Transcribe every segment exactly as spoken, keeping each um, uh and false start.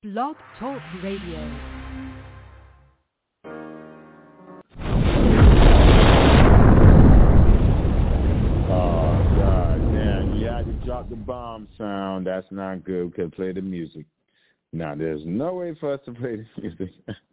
Blog Talk Radio. Drop the bomb sound. That's not good. We could play the music. Now, there's no way for us to play the music.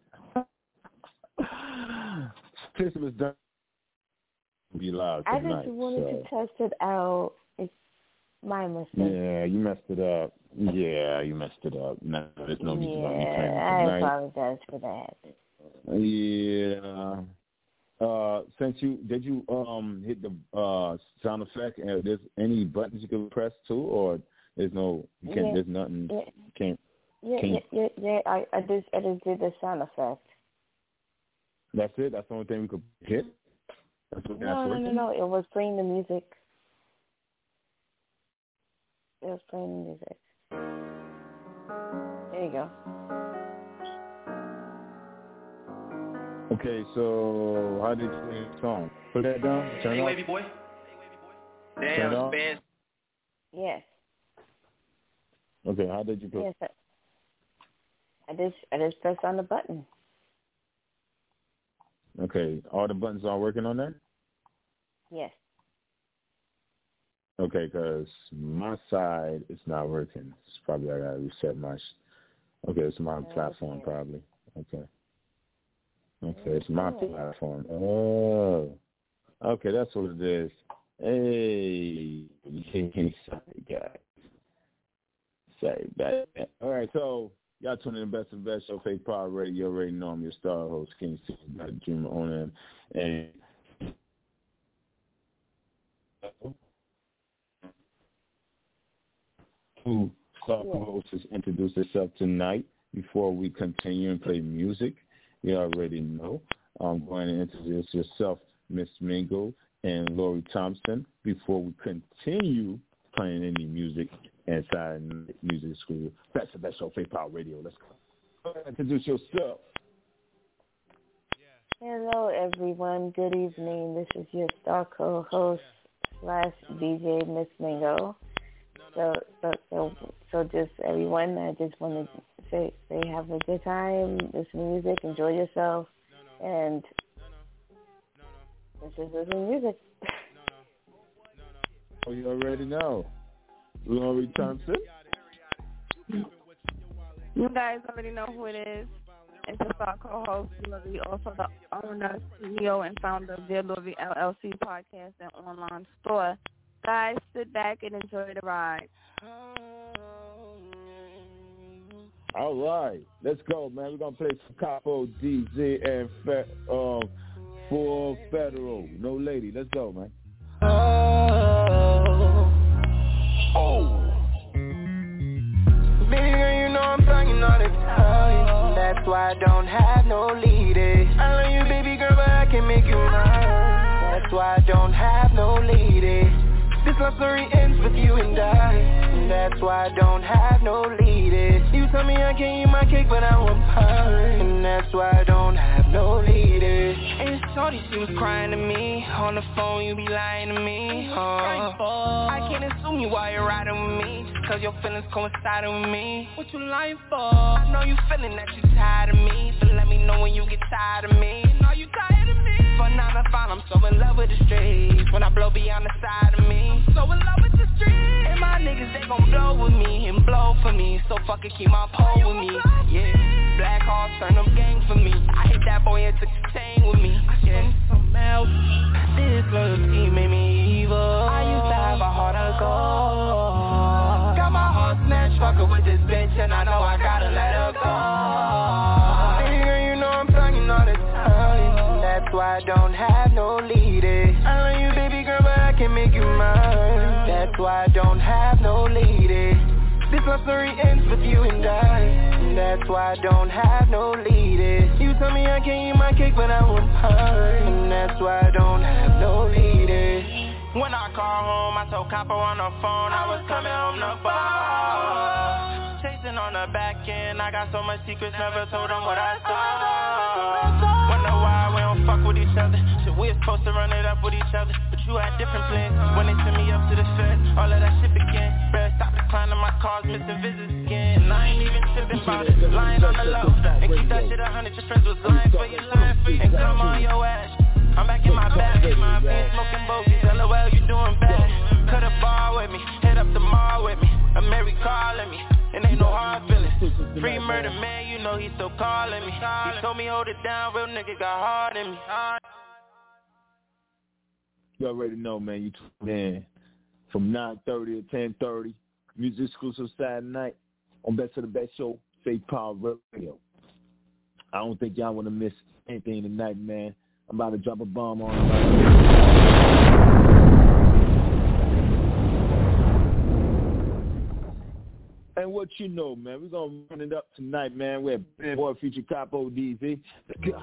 This was done. Be loud I tonight, just wanted so. to test it out. It's my mistake. Yeah, you messed it up. Yeah, you messed it up. No, there's no reason why you playing Yeah, I tonight. apologize for that. Yeah. Uh, since you did you um hit the uh sound effect, and there's any buttons you can press too, or there's no you can't yeah, there's nothing yeah, can't yeah, can't, yeah, yeah, yeah. I, I just I just did the sound effect. That's it. That's the only thing we could hit. That's what, No, that's no, no, working? no. It was playing the music. It was playing the music. There you go. Okay, so how did you play the song? Put that down. Turn hey, off. wavy boy. Damn, Turn off. man. Yes. Okay, how did you play? Yes. I, I just I just pressed on the button. Okay, all the buttons are working on that? Yes. Okay, because my side is not working. It's probably I gotta reset my. Sh- okay, it's my Okay. platform probably. Okay. Okay, it's my platform. Oh, okay, that's what it is. Hey, sorry, guys. Sorry about that. All right, so y'all tuning in the best of the best show, Faith Power Radio. You already know I'm your star host, King C, got a dreamer on him, and who star host has introduced herself tonight. Before we continue and play music, you already know. I'm going to introduce yourself, Miss Mingo and Lori Thompson, before we continue playing any music inside music school. That's the best show, Faith Power Radio. Let's go. Go ahead, introduce yourself. Hello, everyone. Good evening. This is your star co-host slash D J, Miss Mingo. So, so, so, so, just everyone, I just want to say, say, have a good time, listen to music, enjoy yourself, and let's just listen to music. Oh, you already know. Lori Thompson. You guys already know who it is. It's the star co-host, Lori, also the owner, C E O, and founder of Dear Lori L L C podcast and online store. Guys, sit back and enjoy the ride. All right, let's go, man. We're gonna play some Capo, D Z, and fe- um, Full Federal. No lady. Let's go, man. Oh, oh. Baby girl, you know I'm talking all the time. That's why I don't have no lady. I love you, baby girl, but I can make you mine. That's why I don't have no lady. This love story ends with you and I. That's why I don't have no lady. You tell me I can't eat my cake, but I want pie. And that's why I don't have no lady. And shorty, she was crying to me. On the phone, you be lying to me. Uh, I can't assume you while you're riding with me. Just cause your feelings coinciding with me. What you lying for? I know you feeling that you tired of me. So let me know when you get tired of me. Are you tired of me? For nine to five, I'm so in love with the streets. When I blow beyond the side of me, I'm so in love with the streets. And my niggas, they gon' blow with me and blow for me. So fucking keep my pole with me. Yeah, black horse turn up gang for me. I hit that boy and took the chain with me. Yeah, something else. This loyalty made me evil. I used to have a heart of gold. Got my heart snatched, fucking with this bitch, and I know I gotta let her go. Baby girl, you know I'm talking all the time. That's why I don't have no lady. I love you, baby girl, but I can make you mine. That's why I don't have no lady. This love story ends with you and I. That's why I don't have no lady. You tell me I can't eat my cake, but I want pie. And that's why I don't have no lady. When I call home, I told Copper on the phone I was coming home to fall. Chasing on the back end, I got so much secrets, never told them what I saw. Wonder why we don't fuck with each other. Shit, we was supposed to run it up with each other, but you had different plans. When they sent me up to the fed, all of that shit began. Better stop declining my calls, missing visits again. and I ain't even tripping about it. Lying on the low, and keep that shit a hundred. Your friends was lying for you, lying for you, and come on your ass. I'm back in my bag, hit my veins, smoking bogeys. L O L, you doing bad. Cut a bar with me, hit up the mall with me. A Mary calling me, and ain't no hard feelings. Free murder man, you know he still calling me. He told me hold it down, real nigga got hard in me. You already know, man. You tuned in from nine thirty to ten thirty. Music exclusive Saturday night on Best of the Best Show, Faith Power Radio. I don't think y'all want to miss anything tonight, man. I'm about to drop a bomb on it right now. And what you know, man, we're going to run it up tonight, man. We're Bad Boy feature Capo D Z. Let's go.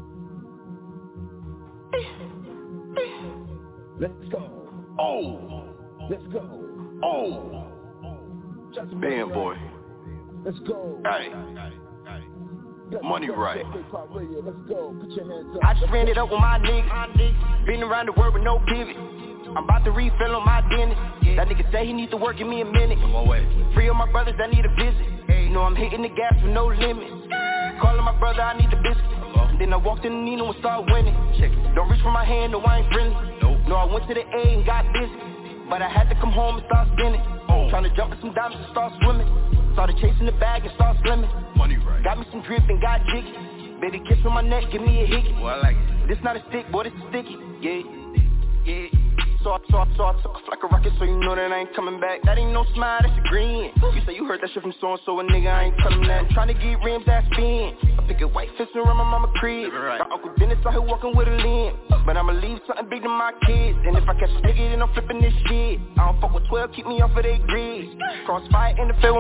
Let's go. Oh. Let's go. Oh. Band Boy. Let's go. Hey. Money right. Let's go. Put your hands up. I just ran it up with my niggas. Been around the world with no pivot. I'm about to refill on my dentist. That nigga say he need to work, give me a minute. I'm on way. Free of my brothers that need a visit. You know I'm hitting the gas with no limit. Calling my brother, I need the biscuit. And then I walked in the Nino and started winning. Check it. Don't reach for my hand, no I ain't friendly. Nope. No, I went to the A and got busy. But I had to come home and start spinning. Oh. Trying to jump in some diamonds and start swimming. Started chasing the bag and start slimming. Money right. Got me some drip and got jiggy. Baby kiss on my neck, give me a hickey. Well, I like it. This not a stick, boy, this is sticky. Yeah, yeah. So I, so I, so I took off like a rocket, so you know that I ain't coming back. That ain't no smile, that's a grin. You say you heard that shit from so-and-so, a nigga, I ain't telling that. I'm trying to get rims that spin. I pick a white fist around my mama crib. Right. My Uncle Dennis out here walking with a limb. But I'ma leave something big to my kids. And if I catch a nigga, then I'm flipping this shit. I don't fuck with twelve, keep me off of they grids. Crossfire in the field.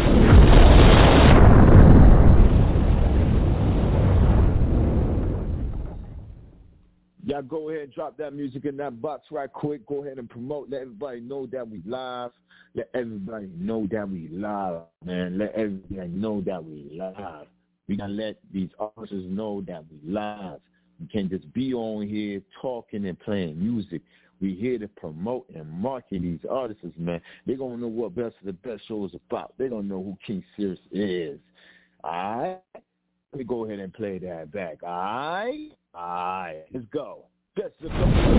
Y'all go ahead and drop that music in that box right quick. Go ahead and promote. Let everybody know that we live. Let everybody know that we live, man. Let everybody know that we live. We gotta let these artists know that we live. We can't just be on here talking and playing music. We here to promote and market these artists, man. They gonna know what Best of the Best Show is about. They gonna know who King Sirius is. All right? Let me go ahead and play that back. All right? All right. Let's go. Best of the Best Show.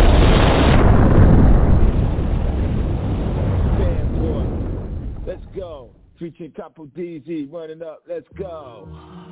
Band Boy. Let's go. Featuring Capo D Z running up. Let's go.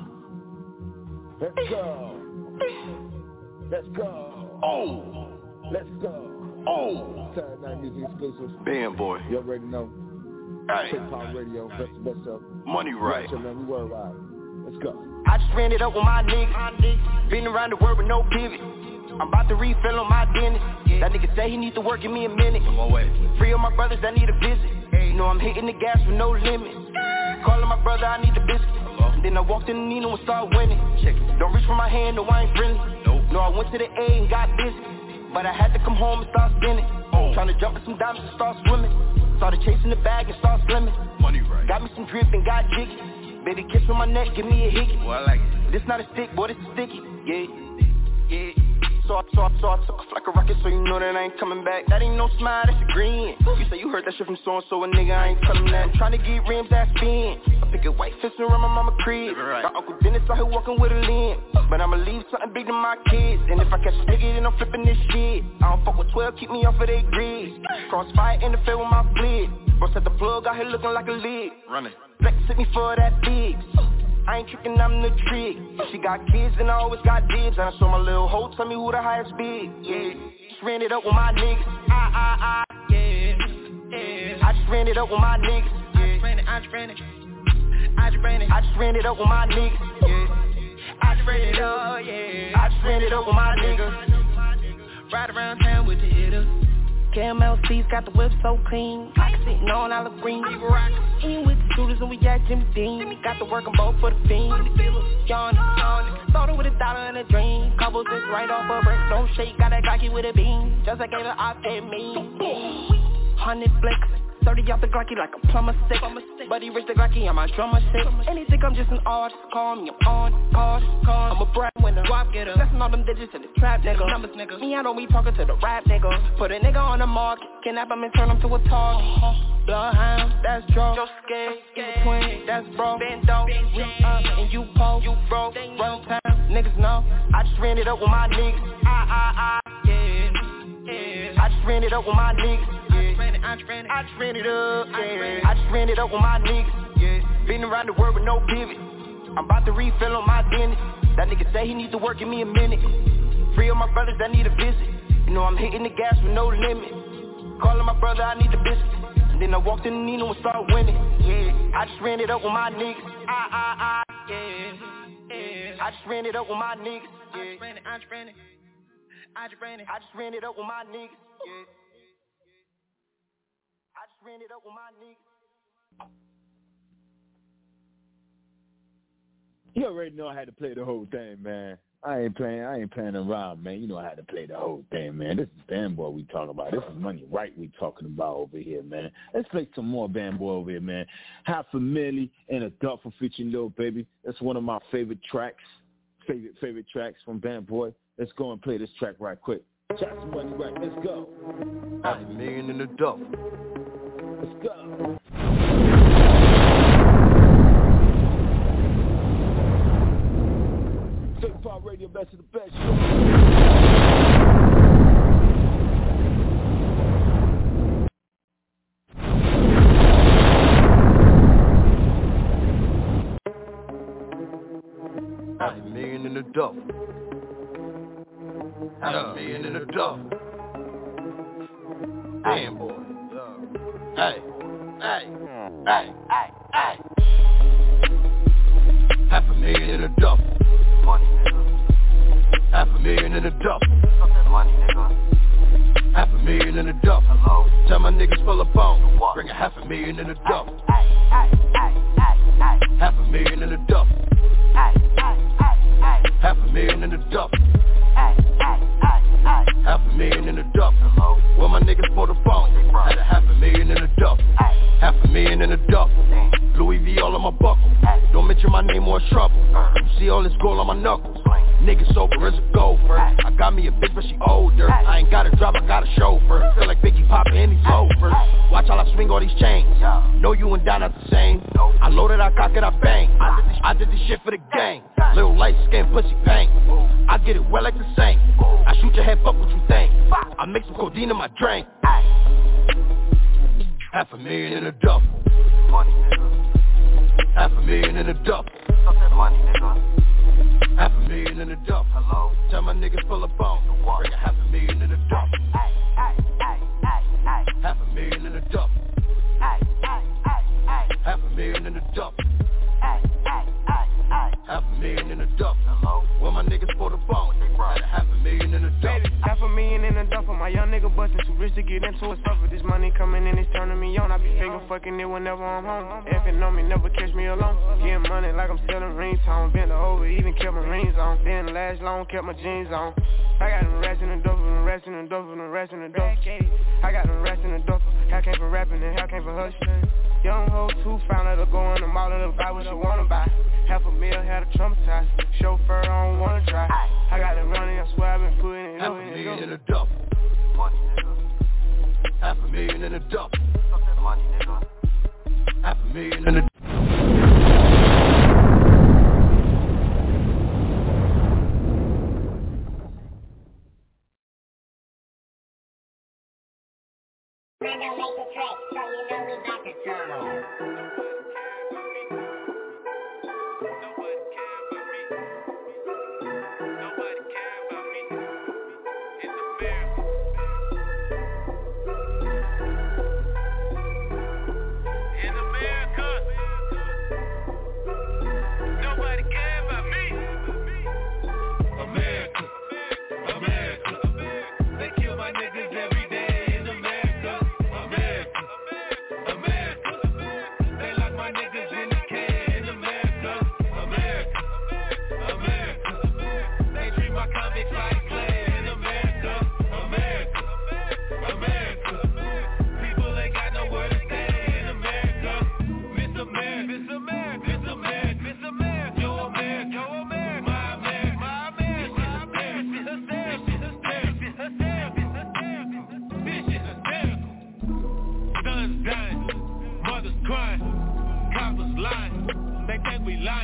Let's go. Let's go. Oh. Let's go. Oh. Saturday Night Music Exclusive. Band Boy. You already know. Hey. Faith Power Radio. Best of the Best Show. Money right. Yeah, man, we worldwide. Let's go. I just ran it up with my niggas. Been around the world with no pivot. I'm about to refill on my dentist. That nigga say he need to work, give me a minute. I'm on way. Free of my brothers that need a visit. You know I'm hitting the gas with no limit. Calling my brother, I need the biscuit. And then I walked in the Nino and started winning. Check it. Don't reach for my hand, no I ain't friendly. Nope. No, I went to the A and got busy. But I had to come home and start spinning. Oh. Trying to jump in some diamonds and start swimming. Started chasing the bag and start slimming. Money right. Got me some drip and got jiggy. Baby kiss on my neck, give me a hickey. Well, I like it. This not a stick, boy, this is sticky. Yeah, yeah. So I, so I, so I took off like a rocket, so you know that I ain't coming back. That ain't no smile, that's a grin. You say you heard that shit from so-and-so, a nigga, I ain't telling that. I'm trying to get rims that spin. I pick a white fist around my mama crib. Right. My Uncle Dennis out here walking with a limb. But I'ma leave something big to my kids. And if I catch a nigga, then I'm flipping this shit. I don't fuck with twelve, keep me off of they grids. Crossfire in the field with my flit. Bro set the plug out here looking like a lid. Running. Flex hit me for that big. I ain't tricking, I'm the trick. She got kids and I always got dibs. And I saw my little hoe tell me who the highest bid. Yeah, just ran it up with my niggas. Ah, ah, ah, yeah, yeah. I just ran it up with my niggas. I just ran it, I just ran it. I just ran it, I just ran it up with my niggas. Yeah, I just ran it up, yeah. I just ran it up with my niggas. Ride around town with the hitters. Caramel seats got the whip so clean. I can sitting on olive green. Eating with the shooters and we got Jimmy Dean. Got to work 'em both for the fiend. Yawn, yawn. Started with a dollar and a dream. Couples this right off a break. Don't shake, got that cocky with a beam. Just like gave her off that mean. Hundred flicks. thirty out the Glocky like a plumber stick. But he rich the Glocky on my drummer stick. And he think I'm just an artist, call me, I'm on, call, call. I'm a brand winner, guap getter. Blessing all them digits in the trap, nigga. Numbers, nigga. Me, I don't be talking to the rap, nigga. Put a nigga on the market, kidnap him and turn him to a target. Bloodhound, that's Joe. Joe scared, in between, that's bro. Bendo, we up and you po, you bro. Run town, niggas know. I just ran it up with my niggas. Ah, ah, ah, yeah, yeah. I just ran it up with my niggas. I just ran it, I just ran it up, yeah. I just ran it up with my niggas, yeah. Been around the world with no pivot. I'm about to refill on my dentist. That nigga say he need to work, give me a minute. Free of my brothers that need a visit. You know I'm hitting the gas with no limit. Calling my brother, I need the biscuit. And then I walked in the Nino and started winning, yeah. I just ran it up with my niggas. Ah, ah, ah, yeah, yeah. I just ran it up with my niggas, yeah. I just ran it, I just ran it. I just ran it, I just ran it up with my niggas, yeah. I just ran it up with my niggas. You already know I had to play the whole thing, man. I ain't playing. I ain't playing around, man. You know I had to play the whole thing, man. This is Band Boy we talking about. This is Money Right we talking about over here, man. Let's play some more Band Boy over here, man. Half a Milli and a Duffel featuring Lil Baby. That's one of my favorite tracks, favorite favorite tracks from Band Boy. Let's go and play this track right quick. Track some Money Right. Let's go. Half a million in the duffel. Let's go. Pop Radio, best of the best show. Half a million in the duffel. Half a million in the duffel. Damn, boy. Hey, hey, hey, hey, hey. Half a million in the duffel. Money, nigga. Half a million in the duffel. Money, nigga. Half a million in the duffel. Hello. Tell my niggas full of bone. Bring a half a million in the duffel. Half a million in the duffel. Half a million in the duffel. Half a million in the duffel. Well, my niggas for the phone. Had a half a million in the duffel. Half a million in the duffel. Louis V all on my buckle. Don't mention my name or it's trouble. You see all this gold on my knuckles. Niggas sober as a gopher. I got me a bitch but she older. I ain't got a drop, I got a chauffeur. Feel like Biggie poppin' in these loafers. Watch how I swing all these chains. Know you and Don not the same. I loaded, I cock it, I bang. I did this, I did this shit for the gang. Little light skin pussy bang. I get it well like the same. I shoot your head, fuck what you think. I mix some codeine in my drink. Half a million in a duffel. Money, nigga. Half a million in a duffel. Money, nigga. Half a million in a duffel. Hello. Tell my niggas full of bone. Bring a half a million in a duffel. Half a million in a duffel. Half a million in a duffel. Half a million in a duffel. Well, my niggas for the bone. Had a half a million in a duffel. Half a million in a duffel. My young nigga bustin' too rich to get into a suffer. This money coming in, it's turning me on. I be finger fucking it whenever I'm home. Effing on me, never catch me alone. Getting money like I'm selling ringtone. Bent over, even kept my rings on. Didn't last long, kept my jeans on. I got them rats in the duffel, them rats in the duffel, them rats in the duffel. I got them rats in the duffel. Hell came from rapping and hell came from hustling. Young hoe too, found her to go in the mall and buy what she wanna buy. Half a meal had a traumatized. Chauffeur, I don't wanna drive. I got it running, I swear I've been putting it Half in. a million in a duffel. Money, nigga. Half a million in a duffel. Money, nigga. Half a million in a I don't make the trick, so you know we got the turn. America,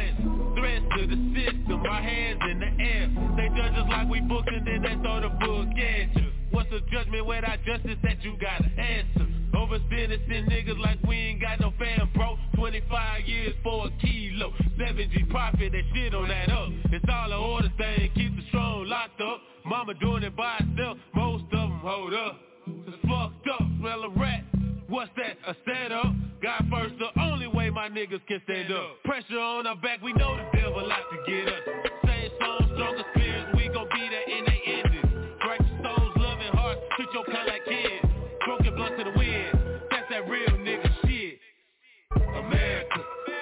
threats, threats to the system, our hands in the air. They judge us like we booked and then they throw the book at you. What's the judgment without justice that you gotta answer? Overspending sin niggas like we ain't got no fam, bro. twenty-five years for a kilo, seven G profit, that shit don't add up. It's all an order thing, keep the strong locked up. Mama doing it by herself, most of them hold up. It's fucked up, smell a rat. What's that, a setup? God first, the only way my niggas can stand up. Pressure on our back, we know the devil like to get us. Same song, stronger spirits, we gon' be there in they ending. Break your souls, loving hearts, treat your kind like kids. Broken blood to the wind, that's that real nigga shit. America,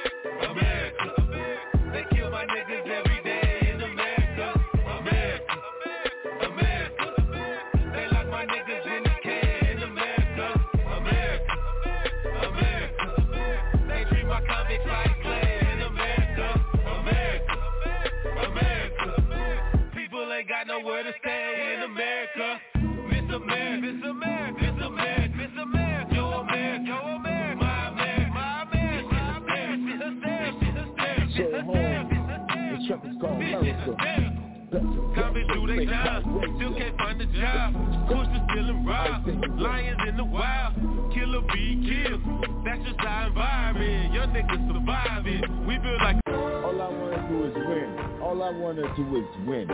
America, they kill my niggas every day in America. America, America, they lock my niggas in the can in America. America, America, they treat my convicts like clay in America. America, America, people ain't got nowhere to stay in America. Miss America, Miss America, Miss America, Miss America, yo America, yo America, my America, my America, my America, so home, the truck is called America. Convicts do they time, still can't find a job. Push the still and rob, lions in the wild, killer be killed. That's just our environment, young niggas surviving. We feel like all I wanna do is win. All I wanna do is win.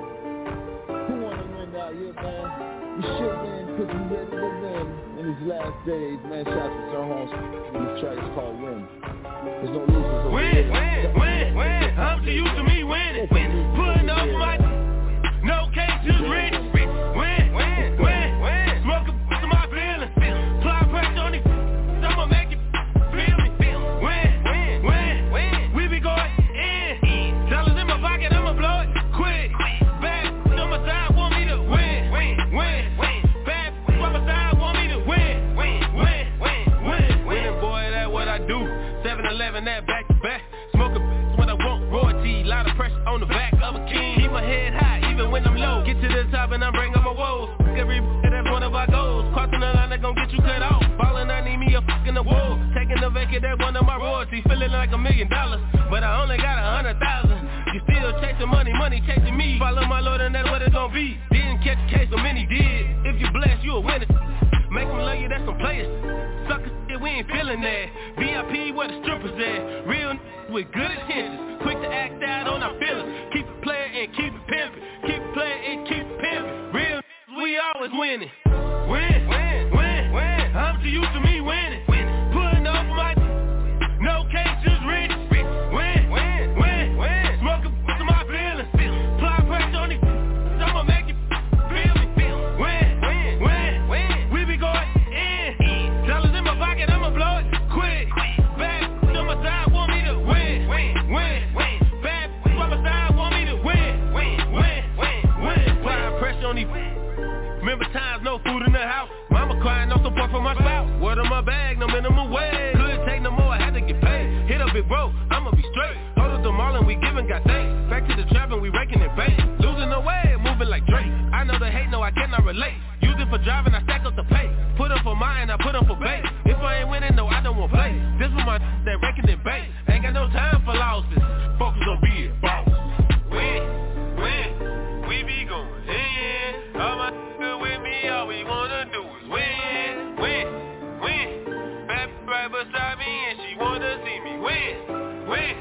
Who wanna win out here, man? We should win because we ready to win in these last days, man. Shout out to Sir Holmes. This track is called Win. There's no losers over win, here. Win, win, win. I'm too used to me winning. Putting up my no cases rich. Win, win, win, win. Smoke a to my feelings. Apply pressure on these. I'ma make it feel me. Win, win, win, win. We be going in. Dollars in my pocket, I'ma blow it quick. Back on my side, want me to win. Win, win, win. Back on my side, want me to win. Win, win, win, win. Winning, boy, that's what I do. seven eleven, that back to back. Smoke a when I want royalty. Lot of pressure on the back of a king. Keep my head high, even when I'm low. Get to the top and I'm bringing my woes. Every that's one of our goals. Crossing the line, they gon' get you cut off. Ballin', I need me a fucking award. Taking the vacant, that one of my royalties. Feeling like a million dollars, but I only got a hundred thousand. You still chasing money, money chasing me. Follow my Lord and that's what it's gon' be. Didn't catch a case, so many did. If you blessed, you a winner. Make them love you, that's some players. Sucker shit, we ain't feeling that. V I P where the strippers at. Real n- with good intentions. Quick to act out on our feelings. Keep it playing and keep it pimping. Keep it playing and keep it pimping. Real n- we always winning. Win, win, win, win. I'm too used to me winning. Putting up my no cases rich. Win, win, win, win. Smoke a to my feelings. Apply pressure on these. I'ma make it feel me. Win, win, win, win. We be going in. Dollars in my pocket, I'ma blow it quick. Back on my side, want me to win. Win, win, win. Back on my side, want me to win. Win, win, win, win. Applying pressure on these. Remember times, no food in the house. Mama crying, no support from my spouse. Word on my bag, no minimum wage. Couldn't take no more, I had to get paid. Hit a big bro, I'ma be straight. Hold up the mall and we giving, got thanks. Back to the trap and we raking it bait. Losing the way, moving like Drake. I know the hate, no I cannot relate. Use it for driving, I stack up the pay. Put up for mine, I put up for bait. If I ain't winning, no I don't want play. This was my that raking it bait. Ain't got no time for losses. Focus on being boss. Win, win, we be going in. All my with me, all we wanna do is win, win, win. Back right beside me and she wanna see me win, win,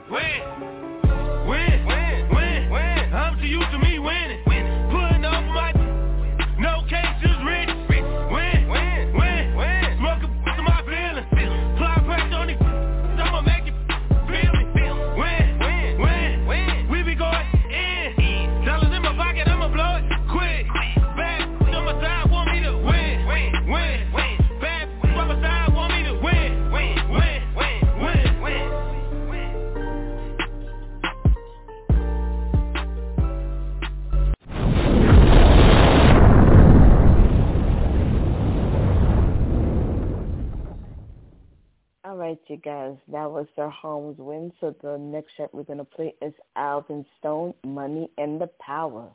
win, win, win, win, win. I'm too used to me winning, putting up my no cases rich, win, win, win, win. Smoke a to my feelings, apply pressure on these. I'ma make it feel me, win, win, win, win. We be going in, dollars in my pocket, I'ma blow it quick. Back on my side, want me to win, win, win, win. Back on my side, want me to win, win, win, win, win, win. All right, you guys, that was Sir Holmes Win. So the next track we're going to play is Alvin Stone, Money and the Power.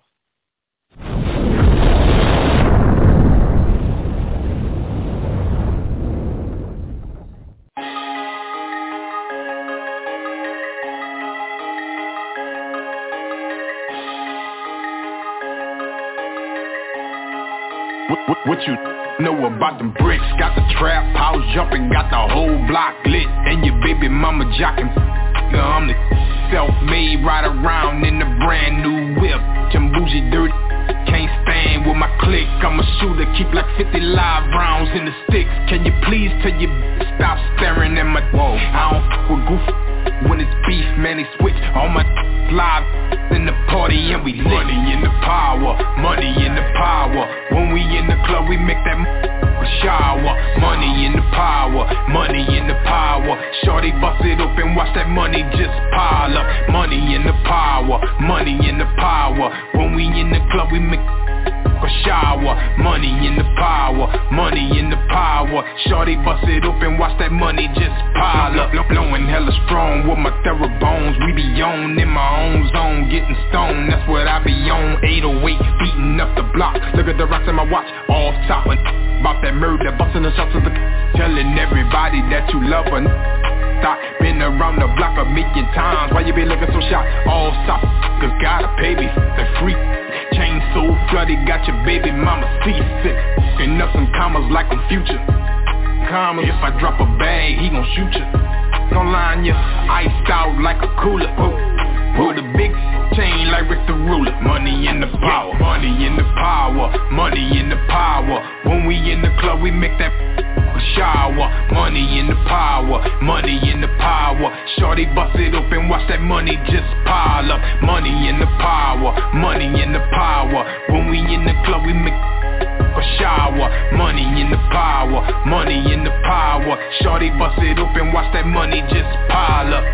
What, what, what you know about them bricks? Got the trap house jumping, got the whole block lit, and your baby mama jocking. I'm the self-made, ride around in the brand new whip. Them bougie dirty, can't stand with my clique. I'm a shooter, keep like fifty live rounds in the sticks. Can you please tell your bitch stop staring at my whoa? I don't f*** with goofy. When it's beef, man, they switch. All my live in the party and we lit. Money in the power, money in the power. When we in the club, we make that m- shower. Money in the power, money in the power. Shorty bust it open, watch that money just pile up. Money in the power, money in the power. When we in the club, we make a shower. Money in the power, money in the power. Shorty bust it open, watch that money just pile up. Blowing hella strong with my bones. We be on in my own zone, getting stoned, that's what I be on. eight oh eight, beating up the block. Look at the rocks in my watch, all top. About that murder, busting the shots of the telling everybody that you love her. Thought been around the block a million times. Why you be looking so shy? All stop, cause gotta pay me the free. Chain so flooded, got your baby mama seasick. And up some commas like I'm Future. Commas, if I drop a bag, he gon' shoot ya. Don't line ya, iced out like a cooler. Whoa. With a big chain like Rick the Ruler. Money in the power, money in the power, money in the power. When we in the club, we make that shower. Money in the power, money in the power. Shorty bust it open, watch that money just pile up. Money in the power, money in the power. When we in the club, we make a shower. Money in the power, money in the power. Shorty bust it open, watch that money just pile up.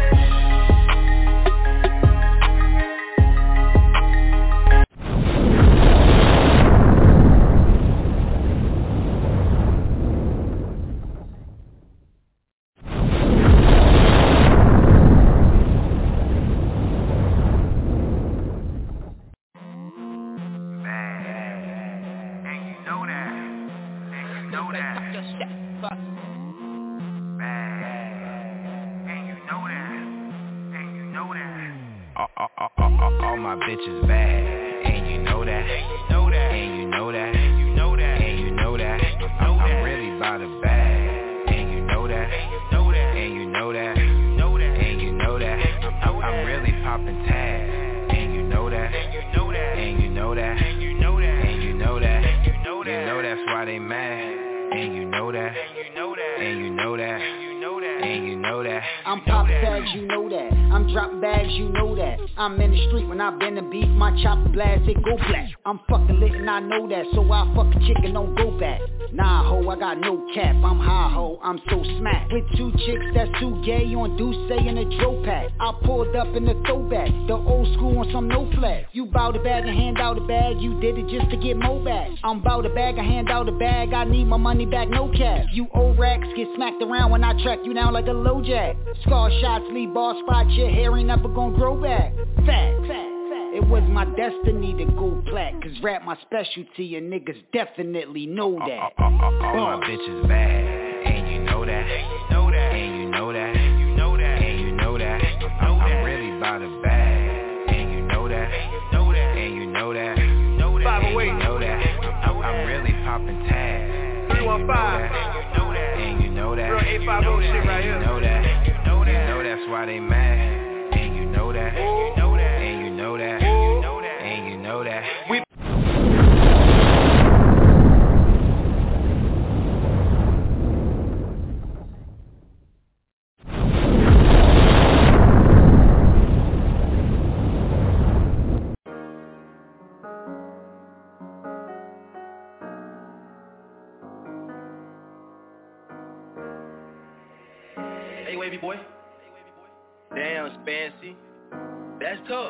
All my bitches bad, and you know that, and you know that, and you know that, and you know that, and you know that. I'm, I'm really by the bag, and you know that, and you know that, and you know that, and you know that. I'm, I'm really popping tags, and you know that, and you know that, and you know that, and you know that, and you know that, you know that's why they mad, and you know that, and you know that, and you know that, and you know that. I'm popping tags, you know that. I'm dropping bags, you know that. I'm in the street when I been to beef, my chopper blast, it go black. I'm fucking lit and I know that, so I fuck a chick and don't go back. Nah ho, I got no cap, I'm high ho, I'm so smacked. With two chicks that's too gay on Douce in a dro pack. I pulled up in the throwback, the old school on some no flag. You bout a bag and hand out a bag, you did it just to get more bags. I'm bout a bag and hand out a bag, I need my money back, no cash. You old racks get smacked around when I track you down like a low jack. Scar shots leave ball spots, your hair ain't never gonna grow back. Fact, fact. It was my destiny to go black, cause rap my specialty and niggas definitely know that. All, all, all, all my bitches bad, and you know that, and you know that, and you know that, and you know that, and you know that. I'm, I'm really by the bag, and you know that, and you know that, and you know that, and you know that, and you know that. I'm, I'm really popping tags, three one five, and you know that, and you know that, and you know that, you know that's why they mad, and you know that, and you know that, and you know that, and you know that. We Hey, wavy boy. Damn, Spancy. That's tough.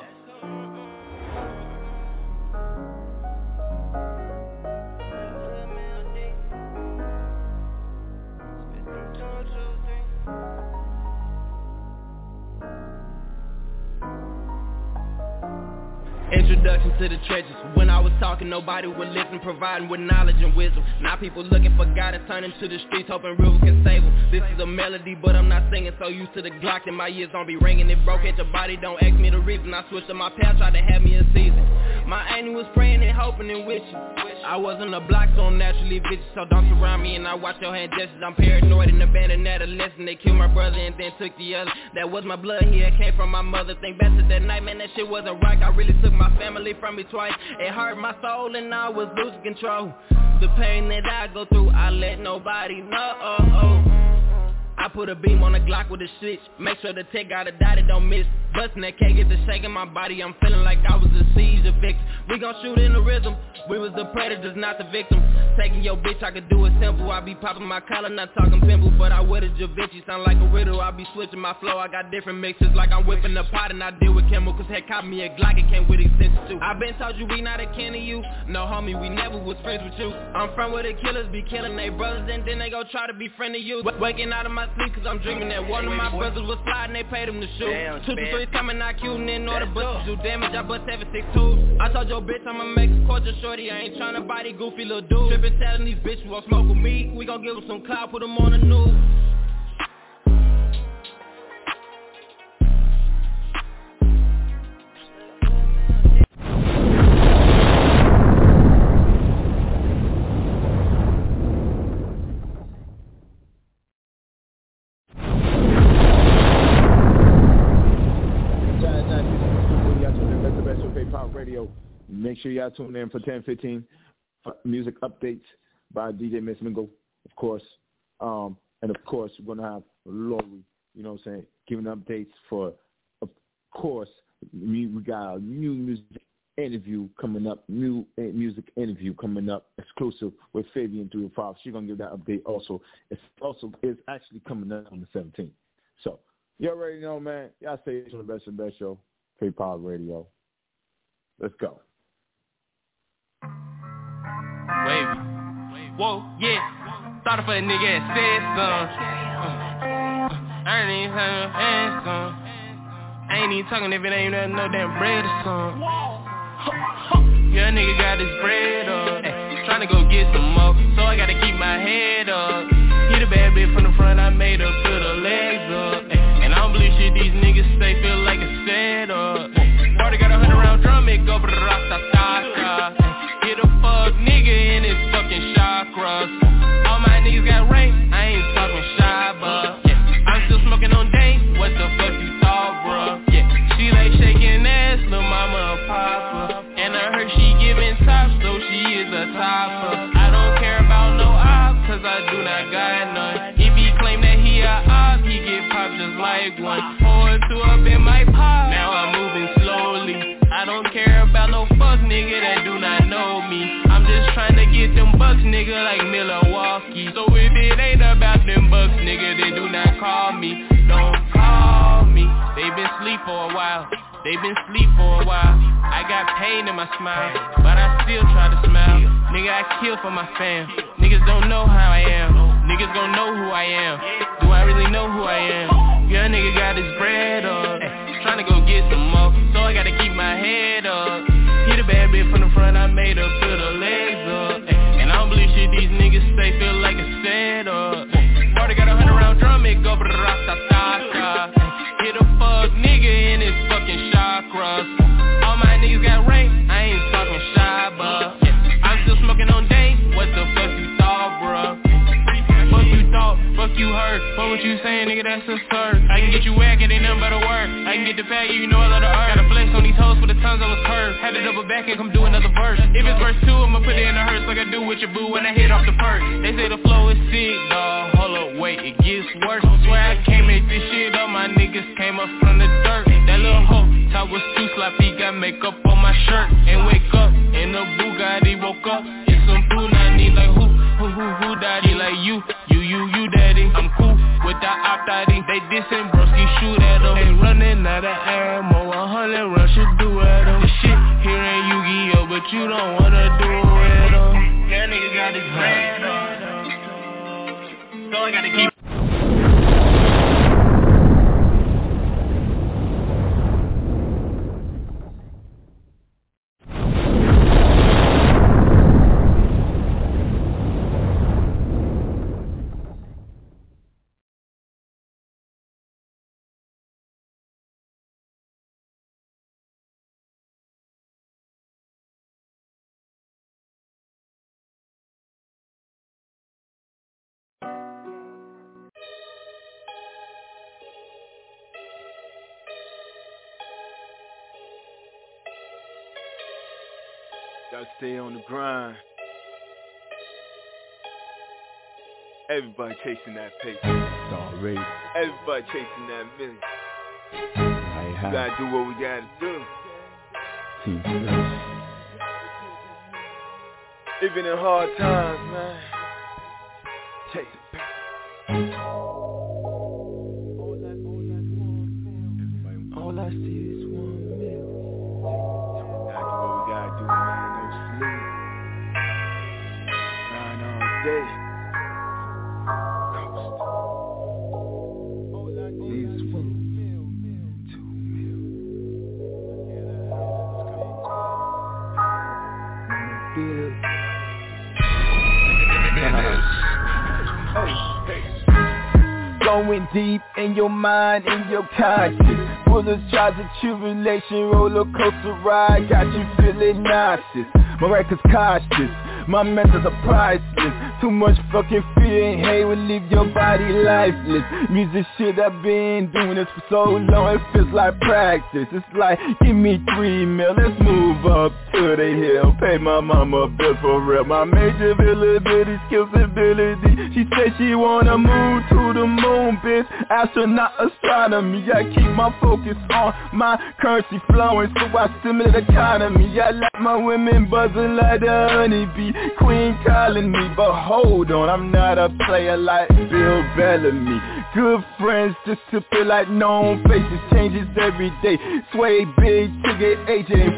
Introduction to the treasures. When I was talking, nobody would listen, providing with knowledge and wisdom. Now people looking for guidance, turning to the streets, hoping River can save them. This is a melody, but I'm not singing, so used to the Glock that my ears don't be ringing. It broke at your body, don't ask me the reason. I switched to my path, tried to have me a season. My angel was praying and hoping and wishing. I wasn't a block, so I'm naturally vicious. So don't surround me and I watch your hand gestures. I'm paranoid and abandoned adolescent. They killed my brother and then took the other. That was my blood here, came from my mother. Think back to that night, man, that shit wasn't right. I really took my family from me twice. It hurt my soul and I was losing control. The pain that I go through, I let nobody know. I put a beam on the Glock with a switch. Make sure the tech got a dot, it don't miss. Bustin' that K, get the shake in my body. I'm feeling like I was a seizure victim. We gon' shoot in the rhythm. We was the predators, not the victim. Taking your bitch, I could do it simple. I be popping my collar, not talking pimple. But I wear the Da Vinci, sound like a riddle. I be switching my flow, I got different mixes. Like I'm whipping the pot and I deal with chemicals. Had caught me a Glock, it came with extensions too. I been told you we not a kin of you. No homie, we never was friends with you. I'm from where the killers be killing they brothers and then they go try to be friend of you. Waking out of my sleep cause I'm dreaming that one of my brothers was sliding, they paid him to shoot. Damn, two to three coming out cute in order, but to do damage, I bust seven six two. I told your bitch I'ma make a culture shorty, I ain't tryna body goofy little dude. Trippin' telling these bitches won't smoke with me, we gon' give them some clout, put them on the news. Make sure y'all tune in for ten fifteen music updates by D J Miss Mingo, of course. Um, and, of course, we're going to have Lori, you know what I'm saying, giving updates for, of course, we, we got a new music interview coming up, new music interview coming up, exclusive with Fabian three oh five. She's going to give that update also. It's also it's actually coming up on the seventeenth. So, you already know, man. Y'all say it's the best of the best show, Faith Power Radio. Let's go. Wavy. Whoa, yeah. Thought of a nigga and said some. I ain't even having no hands. I ain't even talking if it ain't nothing, no damn bread or something. Yeah, nigga got his bread up. Trying to go get some more, so I gotta keep my head up. Hit a bad bitch from the front, I made her put her legs up. And I don't believe shit these niggas say, feel like a setup. Already got a hundred round drum, it go for the rasta taka. Hit a fuck nigga in his fucking chakras. All my niggas got rank, I ain't talking shy, but yeah, I'm still smoking on dank. What the fuck you thought, bruh? Yeah, she like shaking ass, lil' mama a papa. And I heard she giving top, so she is a topper. I don't care about no op, cause I do not got none. If he claim that he a op, he get popped just like one. Pour two up in my pot, now I'm moving slowly. I don't care about no fuck nigga that do not know me. I'm just trying to get them bucks, nigga, like Milwaukee. So if it ain't about them bucks, nigga, they do not call me. Don't call me. They been sleep for a while. They been sleep for a while. I got pain in my smile, but I still try to smile. Nigga, I kill for my fam. Niggas don't know how I am. Niggas gon' know who I am. Do I really know who I am? Young nigga got his bread up, tryna go get some more, so I gotta keep my head up. Hit a bad bitch from the front, I made her put her legs up. And I don't believe shit these niggas say, feel like a setup. Already got a hundred round drum, it go for the rasta taka. Hit a fuck nigga in his fucking chakras. All my niggas got rank, I ain't talking shy, but yeah, I'm still smoking on dank. What the fuck you thought, bruh? Fuck you thought, fuck you heard. What was you saying, nigga, that's absurd. I can get you whack, it ain't nothing but a word. I can get the fag, you know I love the earth. Gotta flex on these hoes for the times I was curved. Had to double back and come do another verse. If it's verse two, I'ma put it in the hearse like I do with your boo when I hit off the perk. They say the flow is sick, dawg. Hold up, wait, it gets worse. Swear I can't make this shit up, my niggas came up from the dirt. That little hoe, top was too sloppy, got makeup on my shirt. And wake up, in the Bugatti, woke up. It's some food I need like who, who, who, who, daddy, like you. You, you, you, daddy. I'm cool with that op daddy. They dissing, broski, shoot at them. They running out of ammo, a hundred runs should do at them. The shit here ain't Yu-Gi-Oh, but you don't wanna do it with them. That nigga got his brand on, so I gotta keep. Gotta stay on the grind. Everybody chasing that paper. Already. Everybody chasing that million. I We gotta do what we gotta do. Team Fresh. Even in hard times, man. Chase it. All I see is one meal. Gotta do what we gotta do, man. No sleep. Grind all day. These one meal, two meal. Feel. Hey, hey. Going deep in your mind, in your conscience. Full of trials and tribulation, roller coaster ride. Got you feeling nauseous. My record's cautious. My mentors are priceless. Too much fucking fear and hate will leave your body lifeless. Music shit, I've been doing this for so long, it feels like practice. It's like, give me three mil, let's move up to the hill. Pay my mama bill for real. My major availability, skills, ability. She said she wanna move to the moon, bitch. Astronaut astronomy. I keep my focus on my currency flowing, so I stimulate the economy. I like my women buzzing like the honeybee. Queen calling me, but hold on, I'm not a player like Bill Bellamy. Good friends just to feel like known faces, changes every day. Sway big ticket A J.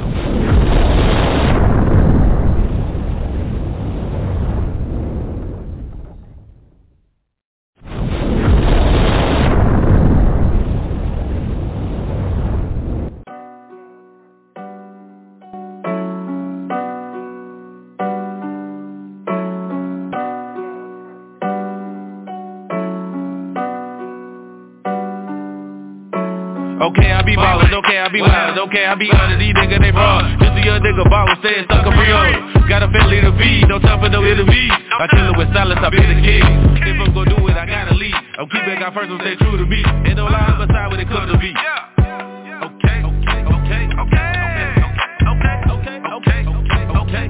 Okay, I be ballin', okay, I be wild, okay, I be honest, these niggas they fraud. Just a young nigga ballin', staying stuck in Rio. Got a family to feed, no time for no interviews. I kill it with silence, I be the king. If I'm gon' do it, I gotta lead. I'm keeping God first, I'm stay true to me. Ain't no lie, I'm aside when it comes to me. Okay, okay, okay, okay, okay, okay, okay, okay, okay, okay, okay, okay, okay,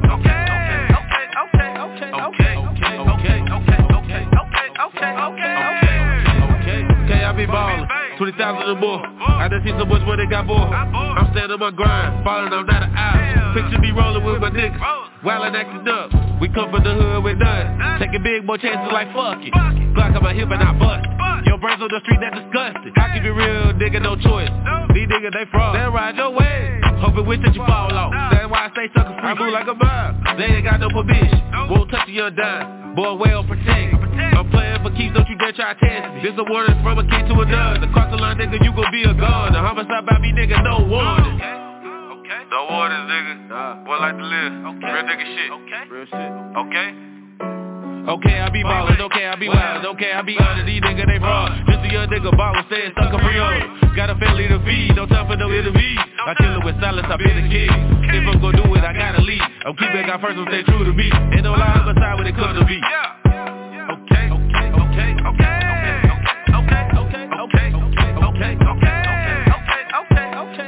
okay, okay, okay, okay, okay, I be ballin'. twenty thousand or more. I done seen so much where they got more. I'm standing on my grind, falling, I'm not an eye. Picture me rolling with my niggas, while I'm acting up. We come from the hood with none. Taking big boy chances like fuck it. Glock on my hip and I bust. Your birds on the street, that disgusting. I keep it real, nigga, no choice. These niggas, they fraud. They'll ride your way. Hope and wish that you fall off. That's why I stay sucker free. I move like a mob. They ain't got no permission. Won't touch your dime. Boy, well protect. I'm playing for keeps, don't you dare try to test me. This a warning from a kid to another. Cross the line, nigga, you gon' be a gun. The homicide by me, nigga, no warning. Okay, okay. No warnings, nigga. Nah. Boy, like to live. Okay. Real nigga shit. Okay. Real shit. Okay. Okay, I be ballin', okay, I be wild, okay, I be honest, these niggas they fraud. Just a young nigga ballin', staying stuck in Rio. Got a family to feed, no time for no interviews. I kill it with silence, I be the king. If I'm gon' do it, I gotta lead. I'm keeping God first, I'm stay true to me. Ain't no lie, I'm aside when it comes to me. Okay, okay, okay, okay, okay, okay, okay, okay, okay, okay, okay, okay, okay,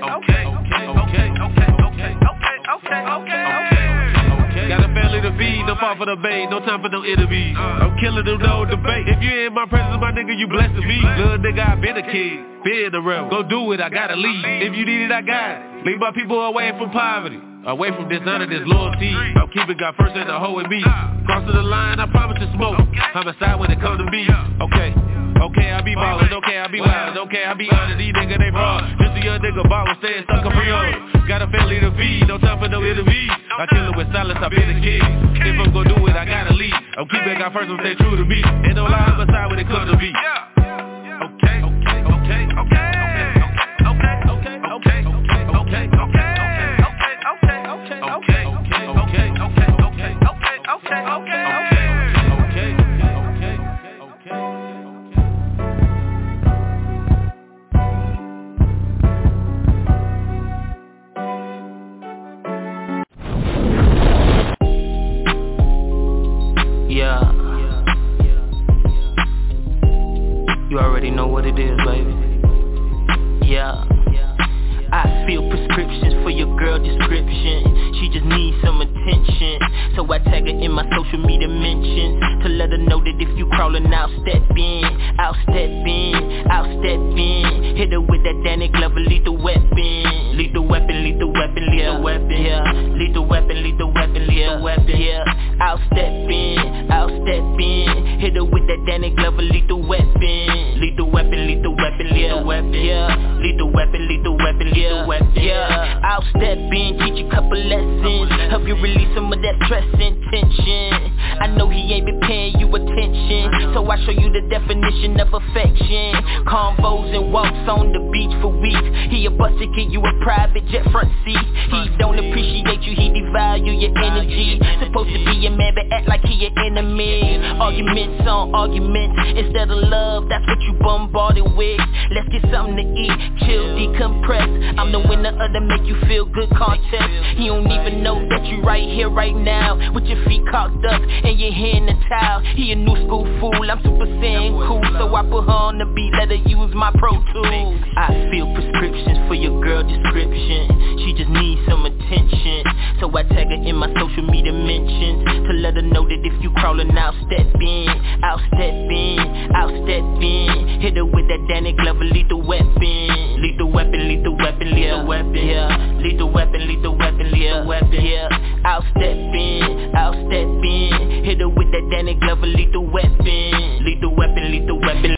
okay, okay, okay. Got a family to feed, no fault for the bait, no time for no interviews. I'm killing them, no debate. If you ain't my presence, my nigga, you blessed to be. Little nigga, I been a kid, been the rebel. Go do it, I gotta lead. If you need it, I got it. Leave my people away from poverty, away from dishonor, this loyalty. I'm keeping God first and the hoe in me. Crossing the line, I promise to smoke. Homicide when it comes to me. Okay, okay, I be ballin', okay, I be wild, okay, I be honest, these niggas they fraud. Just a young nigga ballin', staying stuck in Rio. Got a family to feed, no time for no interviews. I kill it with silence, I be the king. If I'm gon' do it, I gotta lead. I'm keeping God first, I'm stay true to me. Ain't no lie, I'm aside when it comes to me. Okay, okay, okay, okay, okay, okay, okay, okay, okay, okay, okay. noted if you crawling out, step in, out step in, out step in. Hit her with that Danny Glover, lethal weapon, lethal weapon, lethal weapon, lethal weapon, yeah, lethal weapon, lethal weapon, lethal weapon, yeah. Out step in, out step in. Hit her with that Danny Glover, lethal weapon, lethal weapon, lethal weapon, lethal weapon, yeah, lethal weapon, lethal weapon, lethal weapon, yeah. Out step in, teach a couple lessons, help you release some of that stress and tension. I know he ain't been paying you attention, so I show you the definition of affection. Convos and walks on the beach for weeks. He a bust to get you a private jet front seat. He don't appreciate you, he devalue your energy. Supposed to be a man but act like he an enemy. Arguments on arguments instead of love, that's what you bombarded with. Let's get something to eat, chill, decompress. I'm the winner of the make you feel good contest. He don't even know that you right here right now, with your feet cocked up and your hand in the towel. He a new school fool, I'm super saiyan cool, so I put her on the beat, let her use my Pro Tools. I feel prescriptions for your girl description, she just needs some attention, so I tag her in my social media mentions to let her know that if you crawling out, step in, out step in, out step in. Hit her with that Danny Glover, lethal weapon, lethal weapon, lethal weapon, lethal weapon, yeah, lethal weapon, lethal weapon, lethal weapon, yeah. Out step in, out step in. Hit her with that Danny Glover, lethal weapon, lethal weapon, lethal weapon.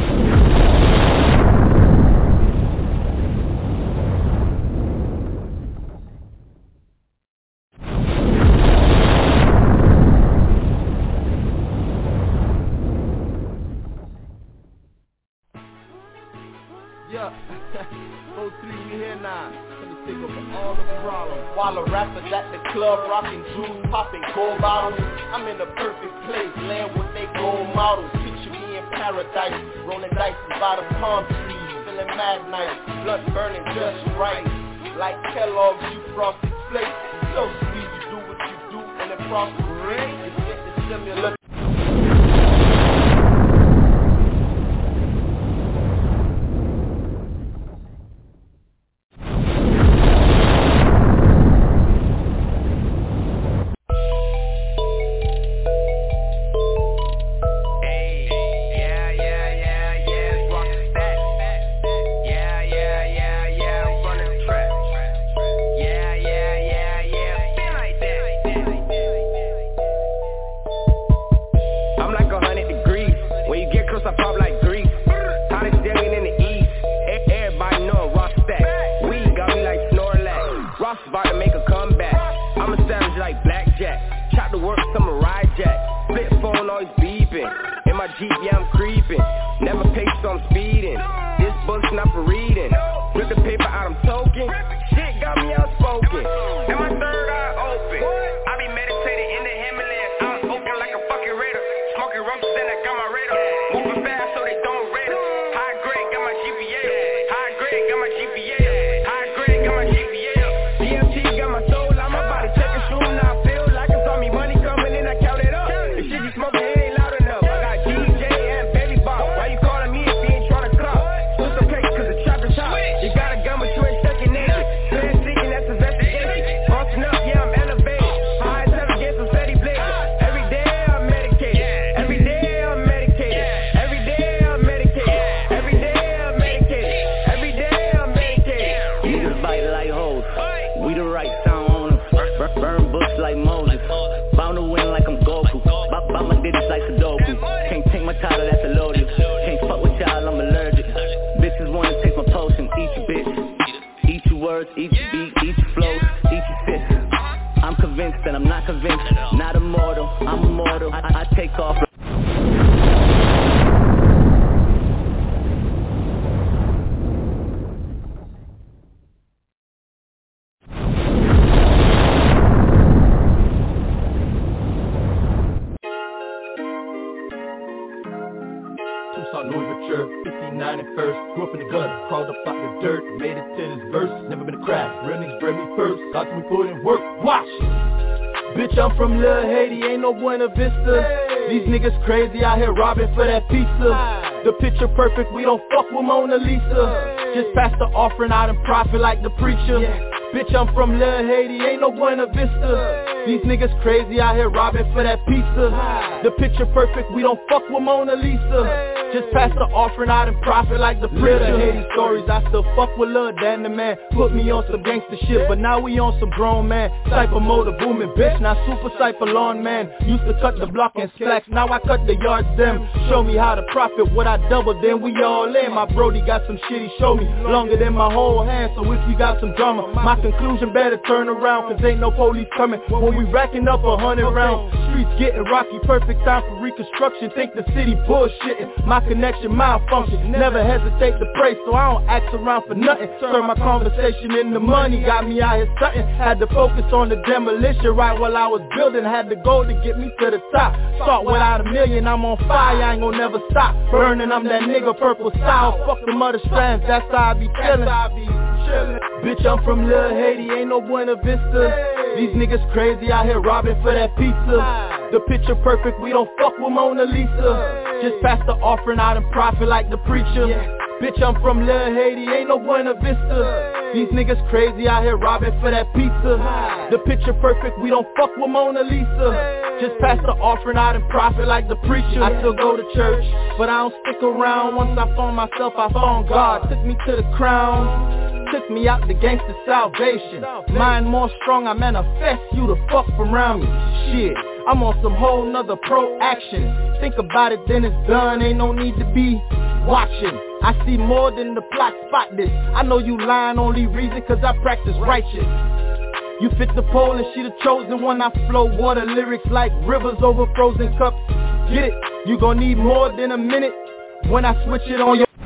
Yeah, oh three, we here now. Gonna take over all the problems. While the rappers at the club rocking jewels, popping gold bottles, I'm in the perfect place, land with they gold models. Picture me in paradise, rolling dice by the palm trees, feeling mad nice, blood burning just right. Like Kellogg's, you frosted flakes, so sweet, you do what you do, and it frosted great. It's getting similar. Buena Vista. Hey. These niggas crazy out here robbing for that pizza. Hey. The picture perfect, we don't fuck with Mona Lisa. Hey. Just pass the offering out and profit like the preacher. Yeah. Bitch, I'm from Lil Haiti, ain't no Buena Vista. Hey. These niggas crazy out here robbing for that pizza. The picture perfect, we don't fuck with Mona Lisa. Just pass the offering out and profit like the preacher. Hear these stories, I still fuck with Lil Dan the man. Put me on some gangster shit, but now we on some grown man. Cypher motor booming, bitch, now super cypher lawn man. Used to cut the block and slacks, now I cut the yards them. Show me how to profit, what I double, then we all in. My brody got some shit he show me, longer than my whole hand. So if you got some drama, my conclusion better turn around, cause ain't no police coming when we racking up a hundred rounds. Streets getting rocky, perfect time for reconstruction. Think the city bullshitting, my connection malfunction. Never hesitate to pray, so I don't ask around for nothing. Turn my conversation into money, got me out here stunting. Had to focus on the demolition right while I was building. Had the goal to get me to the top. Start without a million, I'm on fire, I ain't gon' never stop. Burning, I'm that nigga purple style. Fuck them other strands, that's how I be feeling. Bitch, I'm from Lil Haiti, ain't no Buena Vista. These niggas crazy out here robbing for that pizza. The picture perfect, we don't fuck with Mona Lisa. Just pass the offering out and profit like the preacher. Bitch, I'm from Lil Haiti, ain't no Buena Vista. These niggas crazy out here robbing for that pizza. The picture perfect, we don't fuck with Mona Lisa. Just pass the offering out and profit like the preacher. I still go to church, but I don't stick around. Once I found myself, I found God. Took me to the crown, took me out the gangster salvation. Mind more strong, I manifest you to fuck around me. Shit, I'm on some whole nother pro action. Think about it, then it's done, ain't no need to be watching. I see more than the plot, spot this. I know you lying, only reason cause I practice righteous. You fit the pole and she the chosen one. I flow water lyrics like rivers over frozen cups. Get it? You gon' need more than a minute when I switch it on your...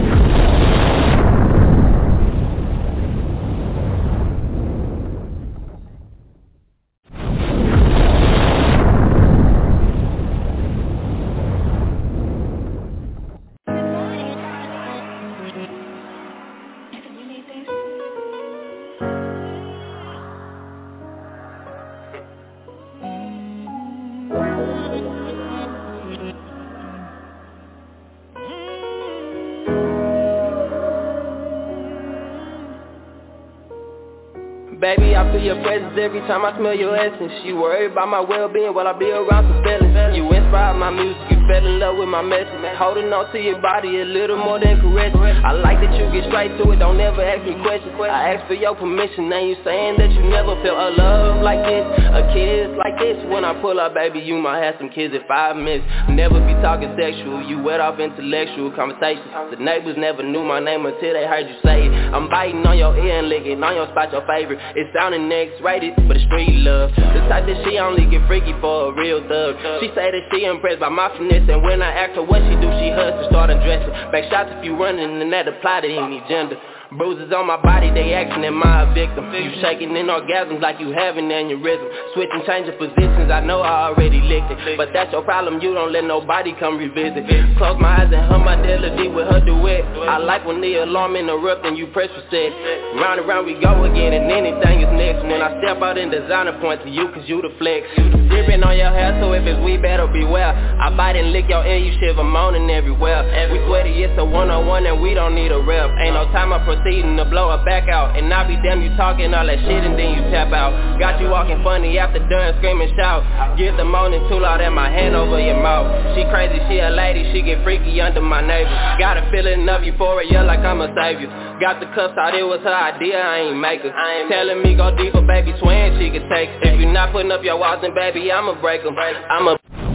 Baby, I feel your presence every time I smell your essence. You worry about my well-being while I be around some feelings. You inspire my music, you fell in love with my message. Holding on to your body a little more than caressing. I like that you get straight to it, don't ever ask me questions. I ask for your permission, now you saying that you never felt a love like this, a kiss like this. When I pull up, baby, you might have some kids in five minutes. Never be talking sexual, you wet off intellectual conversations. The neighbors never knew my name until they heard you say it. I'm biting on your ear and licking on your spot, your favorite. It's sounding X-rated, but the street love. The type that she only get freaky for a real thug. She say that she impressed by my finesse, and when I ask her what she do, she hugs to start undressing. Back shots if you running, and that apply to any gender. Bruises on my body, they acting, am I a victim? You shaking in orgasms like you having aneurysm. Switching, changing positions, I know I already licked it, but that's your problem, you don't let nobody come revisit. Close my eyes and hum my melody with her duet. I like when the alarm interrupt and you press reset. Round and round we go again and anything is next. When I step out in designer, point to you cause you the flex. Dripping on your hair, so if it's we better beware. I bite and lick your ear, you shiver moaning everywhere. We sweaty, it's a one-on-one and we don't need a rep. Ain't no time I proceeding to blow her back out. And I be damn you talking all that shit and then you tap out. Got you walking funny after done screaming shout. Get the moaning too loud and my hand over your mouth. She crazy, she a lady, she get freaky under my neighbor. Got a feeling of euphoria like I'm a savior. Got the cuffs out, it was her idea, I ain't make her. Telling me go deeper, baby, twin, she could take. If you not putting up your walls, then baby, I'ma break them. I'ma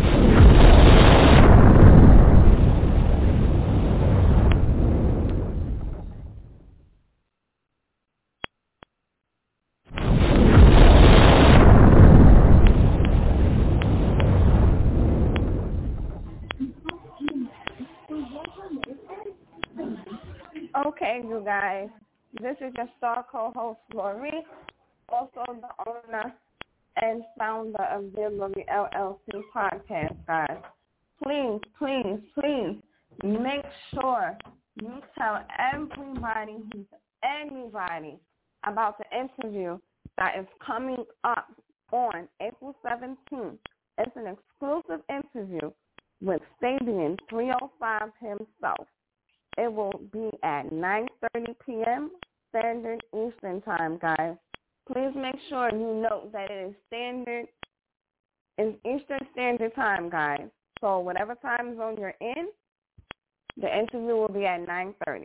Okay, you guys, this is your star co-host, Lori, also the owner and founder of Dear Lori L L C podcast, guys. Please, please, please make sure you tell everybody, who's anybody, about the interview that is coming up on April seventeenth. It's an exclusive interview with Stadium three oh five himself. It will be at nine thirty p.m. Standard Eastern Time, guys. please make sure you note that it is standard, it's Eastern Standard Time, guys. So whatever time zone you're in, the interview will be at nine thirty.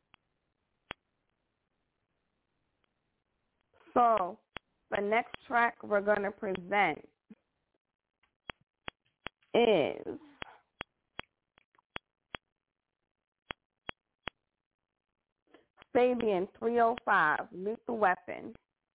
So the next track we're going to present is Fabian three oh five, Lethal Weapon.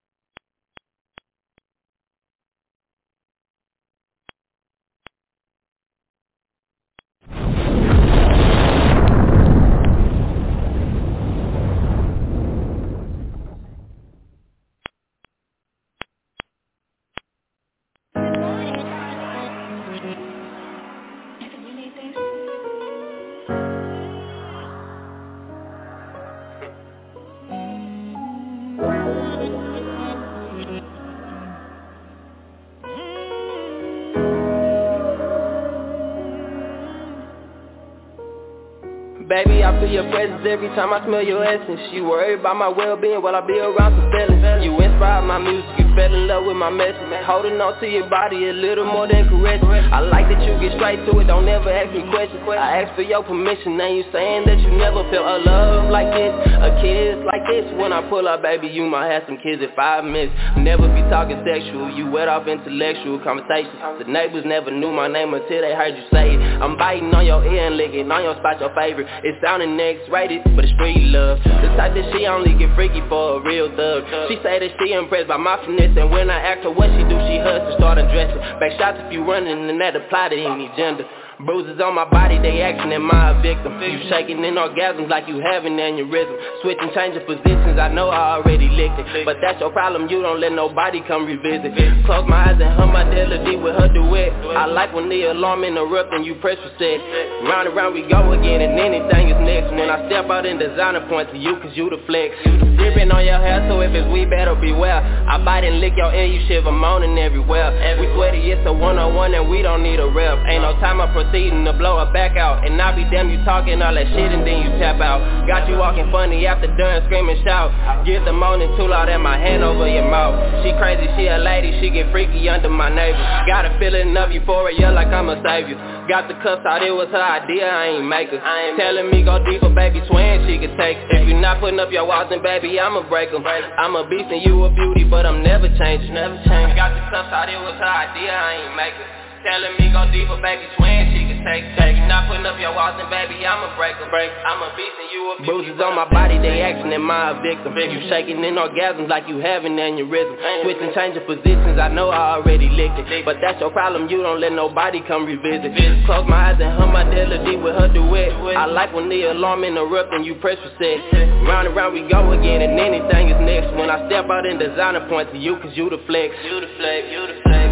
Baby, I feel your presence every time I smell your essence. You worry about my well-being while I be around some feelings. You inspire my music, you fell in love with my message. Holding on to your body a little more than caress. I like that you get straight to it, don't ever ask me questions. I ask for your permission, now you saying that you never felt a love like this, a kiss like this. When I pull up, baby, you might have some kids in five minutes. Never be talking sexual, you wet off intellectual conversations. The neighbors never knew my name until they heard you say it. I'm biting on your ear and licking on your spot, your favorite. It's sounding X-rated, but it's street love. The type that she only get freaky for a real thug. She say that she impressed by my finesse, and when I ask her what she do, she hugs to start undressing. Back shots if you running, and that apply to any gender. Bruises on my body, they acting, am I a victim? You shaking in orgasms like you have an aneurysm. Switching, changing positions, I know I already licked it. But that's your problem, you don't let nobody come revisit. Close my eyes and hum my melody with her duet. I like when the alarm interrupt and you press reset. Round and round we go again and anything is next. When I step out in designer, point to you cause you the flex. Dripping on your hair, so if it's we better beware. I bite and lick your ear, you shiver moaning everywhere. We sweaty, it's a one-on-one and we don't need a rep. Ain't no time I proceeding to blow her back out. And I be damn you talking all that shit and then you tap out. Got you walking funny after done screaming shout. Give the moaning too loud and my hand over your mouth. She crazy, she a lady, she get freaky under my neighbor. Got a feeling of euphoria like I'm a savior. Got the cuffs out, it was her idea, I ain't make her. Telling me go deeper, baby, swearing she could take it. If you not putting up your walls, then baby, I'ma break them. I'm a beast and you a beauty, but I'm never changing, never changing. Got the cuffs out, it was her idea, I ain't make her. Telling me go deeper, baby, swearing she could take it. You not putting up your walls, then baby, I'ma break them. I'm a beast and you a beauty. Bruises on my body, they acting, am I a victim? You shaking in orgasms like you have an aneurysm. Switching, changing positions, I know I already licked it. But that's your problem, you don't let nobody come revisit. Close my eyes and hum my melody with her duet. I like when the alarm interrupt and you press reset. Round and round we go again and anything is next. When I step out in designer, point to you cause you the flex. You the flex, you the flex.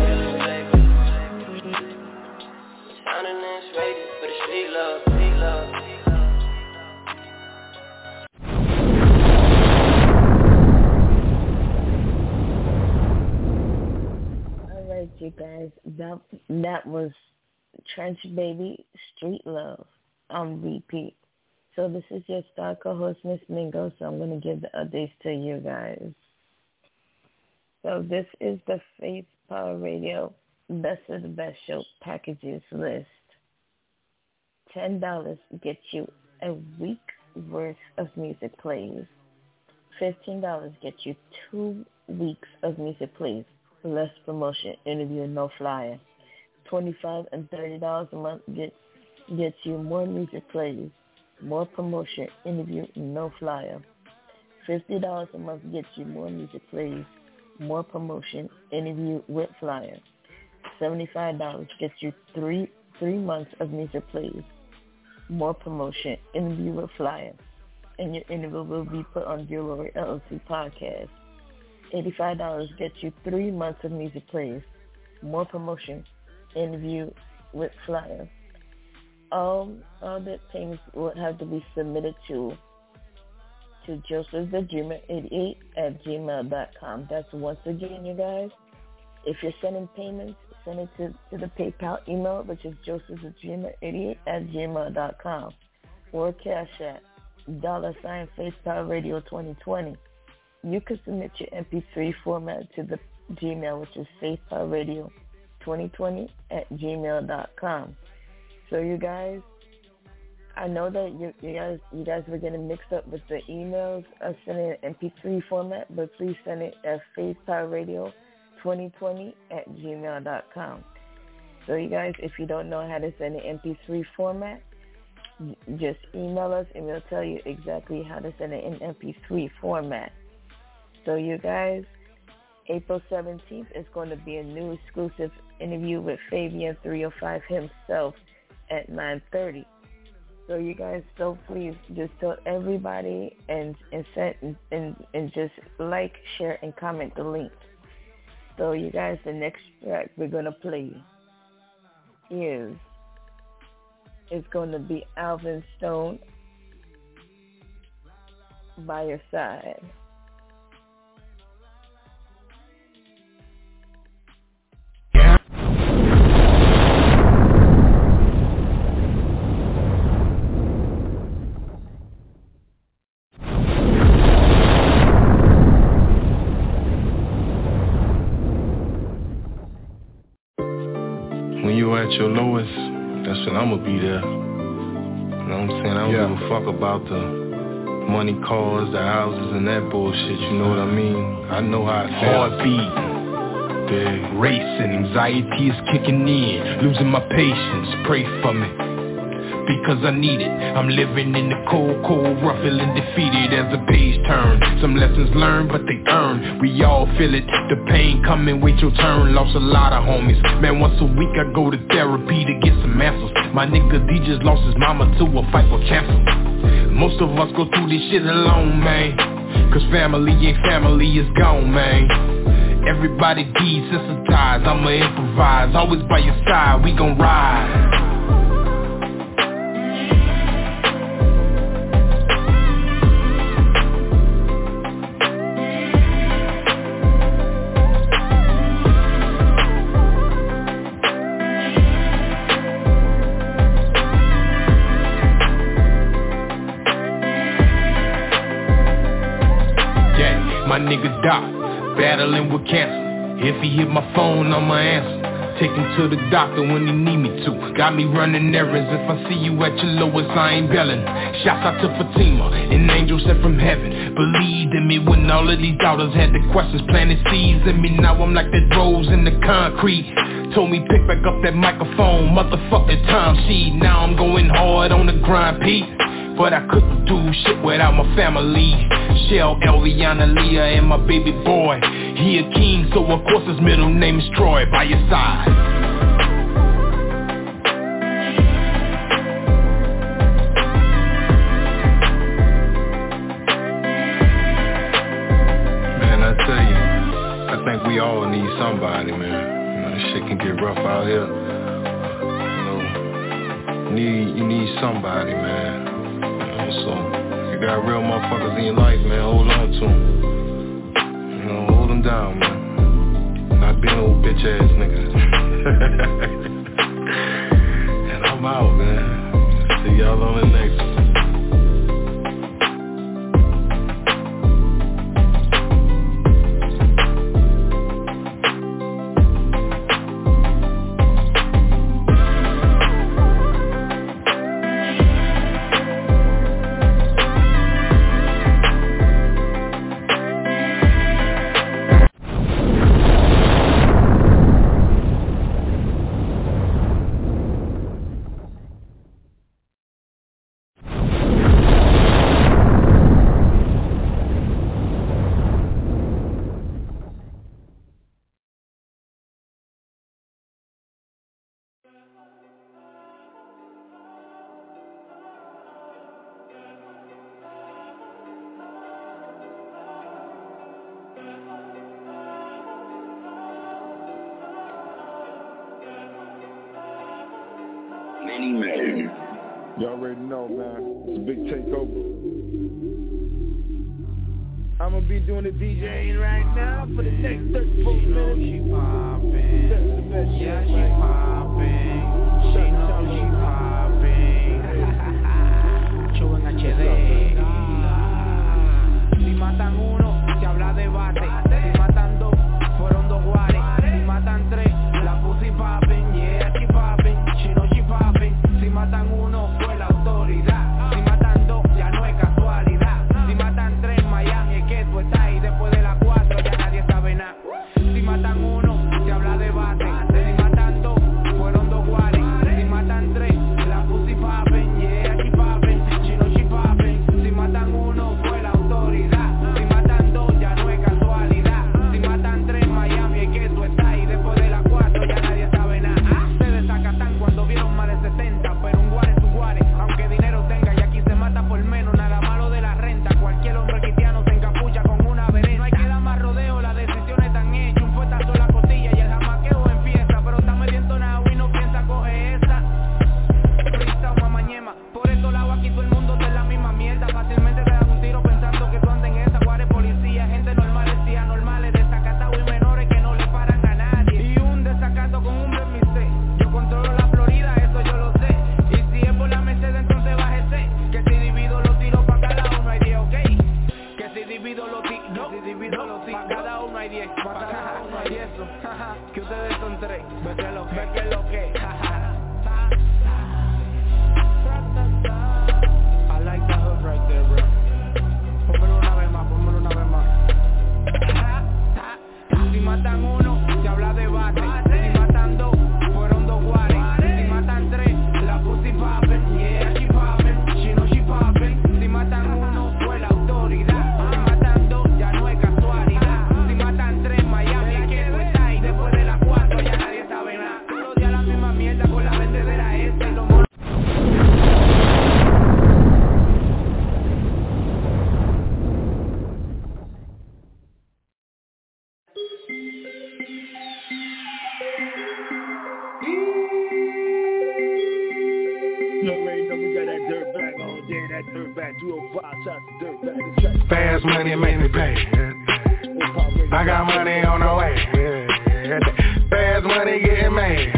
Sounding X-rated, but it's street love, street love. Alright, you guys, that, that was Trench Baby, Street Love on repeat. So this is your star co-host, Miss Mingo, so I'm going to give the updates to you guys. So this is the Faith Power Radio Best of the Best Show packages list. ten dollars gets you a week worth of music plays. fifteen dollars gets you two weeks of music plays, less promotion, interview, no flyer. twenty-five dollars and thirty dollars a month gets, gets you more music plays, more promotion, interview, no flyer. fifty dollars a month gets you more music plays, more promotion, interview with flyer. seventy-five dollars gets you three three months of music plays, more promotion, interview with flyer, and your interview will be put on Jewelry L L C podcast. eighty-five dollars gets you three months of music plays, more promotion, interview with flyer. All, all the payments will have to be submitted to to Joseph the Dreamer eighty-eight at gmail dot com. That's once again, you guys. If you're sending payments, send it to, to the PayPal email, which is Joseph the Dreamer eighty-eight at gmail dot com, or Cash App, dollar sign Faith Power Radio twenty twenty. you can submit your M P three format to the Gmail, which is faithpowerradio twenty twenty at gmail dot com. So you guys, I know that you, you guys you guys were getting mixed up with the emails of sending an M P three format, but please send it at faithpowerradio twenty twenty at gmail dot com. So you guys, if you don't know how to send an M P three format, just email us and we'll tell you exactly how to send it in M P three format. So you guys, April seventeenth is going to be a new exclusive interview with Fabian three oh five himself at nine thirty. So you guys, so please just tell everybody and and send and and just like, share, and comment the link. So you guys, the next track we're gonna play is it's going to be Alvin Stone, By Your Side. When you at your lowest, that's when I'ma be there. You know what I'm saying? I don't yeah. give a fuck about the money, cars, the houses, and that bullshit. You know what I mean? I know how it feels. Heartbeat, the racing, anxiety is kicking in, losing my patience. Pray for me, because I need it. I'm living in the cold, cold, rough, feeling defeated as the page turns. Some lessons learned, but they earned. We all feel it. The pain coming, wait your turn. Lost a lot of homies. Man, once a week I go to therapy to get some answers. My nigga D just lost his mama to a fight for cancer. Most of us go through this shit alone, man. Cause family ain't family, it's gone, man. Everybody desensitized, I'ma improvise. Always by your side, we gon' ride. Nigga Doc, battling with cancer. If he hit my phone, I'ma answer. Take him to the doctor when he need me to. Got me running errands. If I see you at your lowest, I ain't belling. Shouts out to Fatima, an angel sent from heaven. Believed in me when all of these doubters had the questions, planted seeds in me. Now I'm like that rose in the concrete. Told me pick back up that microphone, motherfucking time sheet. Now I'm going hard on the grind, Pete. But I couldn't do shit without my family. Shell, Eliana, Leah, and my baby boy. He a king, so of course his middle name is Troy. By your side. Man, I tell you, I think we all need somebody, man. You know, this shit can get rough out here. You know, need you need somebody, man. So, you got real motherfuckers in your life, man, hold on to them. You know, hold them down, man. Not being old bitch ass niggas. And I'm out, man. See y'all on the next one. Y'all already know, man. It's a big takeover. I'm gonna be doing the DJing right now for the next thirty-four minutes. She poppin'. That's the best shit. Yeah, she poppin'. She know she poppin'. Chulo en H D. Si matan uno, se bate. Si matan dos, fueron dos guares. Si matan tres, la pussy poppin', yeah, she poppin', she know she poppin'. Si matan uno, fue la autoridad. Si matan dos, ya no es casualidad. Si matan tres, Miami es que tú estás ahí. Después de las cuatro ya nadie sabe nada. Si matan uno, se habla de bate. Si matan dos, fueron dos guares. Si matan tres, la pussy poppin', yeah, she poppin', she know she poppin'. Si matan uno, fue la autoridad. Si matan dos, ya no es casualidad. Si matan tres, Miami es que tú estás ahí. Después de las cuatro ya nadie sabe nada. Se desacatan cuando vieron más de setenta. Pero un guare es un guare, aunque dinero tenga. Y aquí se mata por menos, nada malo de la renta. Cualquier hombre cristiano se encapucha con una veneno. No hay que dar más rodeo, las decisiones están hechas. Un fuetazo en la costilla y el jamaqueo empieza. Pero está medio entonado y no piensa coge esa. Frisa o mamañema. Por estos lados aquí todo el mundo está en la misma mierda. Fácilmente te dan un tiro pensando que tú andas en esa. Guare policía, gente normal, decía normales. Desacatados y menores que no le paran a nadie. Y un desacato con un permise. Yo controlo la Florida, eso yo lo sé. Y si es por la Mercedes entonces bájese. Que si divido los tiros pa' cada uno hay diez, ok. Que si divido los tiros, no, si divido los tiros, pa' cada uno hay diez. Pa' cada uno hay diez. Que ustedes son tres. Ve que lo que, ve que lo que. I like that hook right there, bro. Pónmelo una vez más, pónmelo una vez más. Si matan uno, se habla de bate. Si matan dos, fueron dos guares. Si matan tres, la pussy poppin', yeah, she poppin', she know she poppin'. Si matan uno, fue la autoridad. Si matan dos, ya no es casualidad. Si matan tres, Miami es que tú estás ahí. Después de las cuatro ya nadie sabe nada. Todos los días la misma mierda con la vendedera esta y los monos. Fast money make me pay. I got money on the way. Fast money getting made.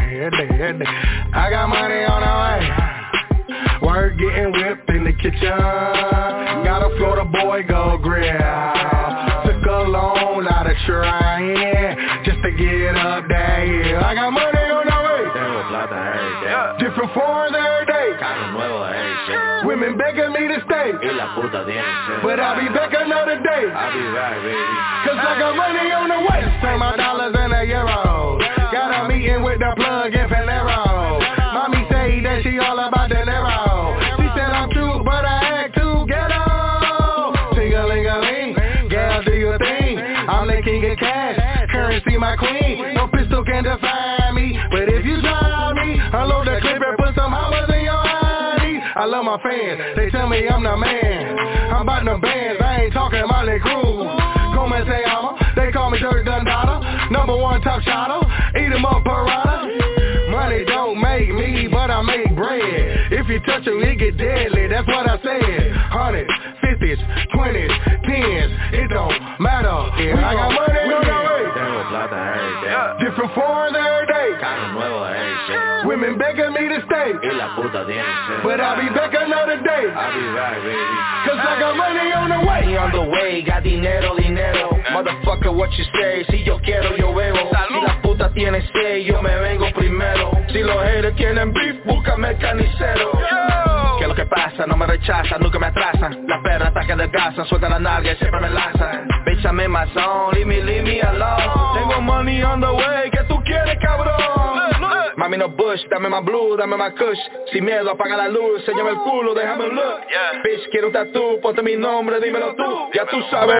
I got money on the way. Work getting whipped in the kitchen. Got a Florida boy go grill. Took a loan out of trying just to get up there. Yeah. I got money on the way. Tengo plata every day. Different foreigns every day. Carro nuevo every day. Women begging me to stay. Y la puta tiene sed. But I'll be back another day. I'll be back, baby. Cause I got money on the way. Turn my dollars into euros. Got a meeting with the plug in Panero. Mommy say that she all about the Nero. She said I'm cute, but I act too ghetto. Ting-a-ling-a-ling, gal do your thing. I'm the king of cash, currency my queen. No pistol can define me, but if you try me, unload the clip and put some hammers in your eyes. I love my fans, they tell me I'm the man. I'm about the bands, I ain't talking Molly Cruz. Come and say I'm a, they call me Dirk Dundada. Number one top shotter, eat 'em up Parada. Money don't make me, but I make bread. If you touch it, it get deadly, that's what I said. Hundreds, fifties, twenties, tens, it don't matter. Yeah, I got money on the way. Tengo plata every day. Different foreigns every day. Carro nuevo every day. Women begging me to stay. Y la puta tiene sed. But I'll be back another day. I'll be back, baby. Cause I got money on the way. Money on the way, got dinero, dinero. Motherfucker, what you say? Si yo quiero, yo bebo. Si la puta tiene sed, yo me vengo primero. Si los haters tienen beef, búscame el canicero. Que lo que pasa, no me rechazan, nunca me atrasan. Las perras hasta que adelgazan, sueltan la nalga y siempre me lanzan. Bitch, I'm in my zone, leave me, leave me alone. Tengo money on the way, ¿qué tú quieres, cabrón? Mami, no bush, dame más blue, dame más kush. Sin miedo, apaga la luz, enséñame el culo, déjame un look. Bitch, quiero un tatú, ponte mi nombre, dímelo tú, ya tú sabes.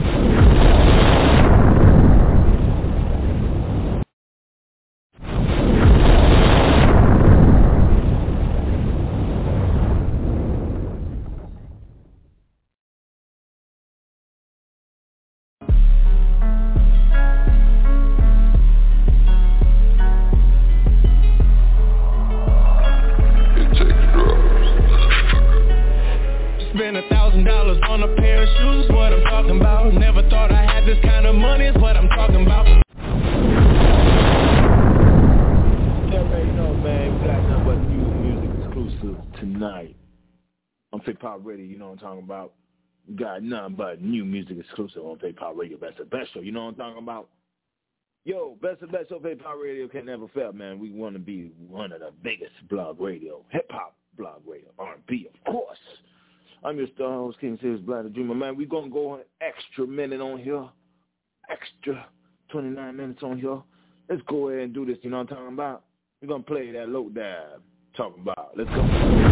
Spend a thousand dollars on a pair of shoes is what I'm talking about. Never thought I had this kind of money is what I'm talking about. You already know, man. We got nothing but new music exclusive tonight. I'm Hip Hop Ready, you know what I'm talking about. We got nothing but new music exclusive on PayPal Radio. Best of Best Show. You know what I'm talking about? Yo, Best of Best Show, PayPal Radio can never fail, man. We want to be one of the biggest blog radio, hip-hop blog radio, R and B, of course. I'm your star host, King Serious Black the Dreamer. Man, we're going to go an extra minute on here. Extra twenty-nine minutes on here. Let's go ahead and do this, you know what I'm talking about? We're going to play that low dab talking about. Let's go.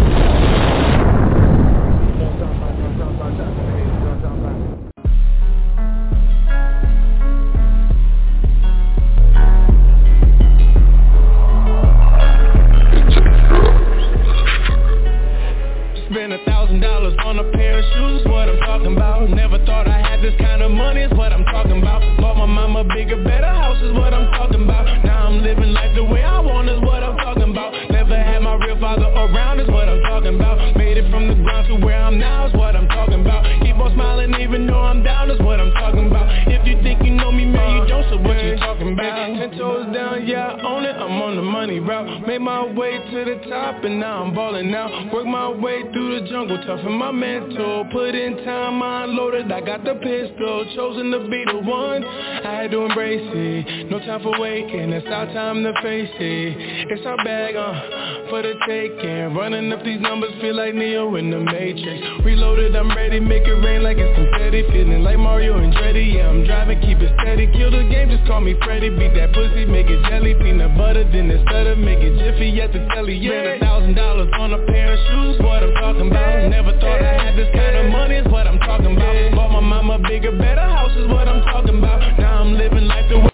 Spend a thousand dollars on a pair of shoes is what I'm talking about. Never thought I had this kind of money is what I'm talking about. Bought my mama bigger, better house is what I'm talking about. Now I'm living life the way I want is what I'm talking about. Never had my real father around is what I'm talking about. Made it from the ground to where I'm now is what I'm talking about. Keep on smiling even though I'm down is what I'm talking about. If you think you know me, man, you don't, so what you talking about? Ten toes down, yeah, I own it, I'm on the money route. Made my way to the top and now I'm balling out. Work my way through the jungle, tough in my mental. Put in time, I unloaded, I got the pistol. Chosen to be the one, I had to embrace it. No time for waiting, it's our time to face it. It's our bag, uh, for the taking. Running up these numbers, feel like Neo in the Matrix. Reloaded, I'm ready, make it rain like it's confetti. Feeling like Mario and Dreddy, yeah, I'm driving, keep it steady. Kill the game, just call me Freddy. Beat that pussy, make it jelly. Peanut butter, then it stutter, make it jiffy at the telly, yeah. Spend a thousand dollars on a pair of shoes, what I'm talking about. Never thought I had this kind of money is what I'm talking about. Bought my mama bigger, better house is what I'm talking about. Now I'm living life the way.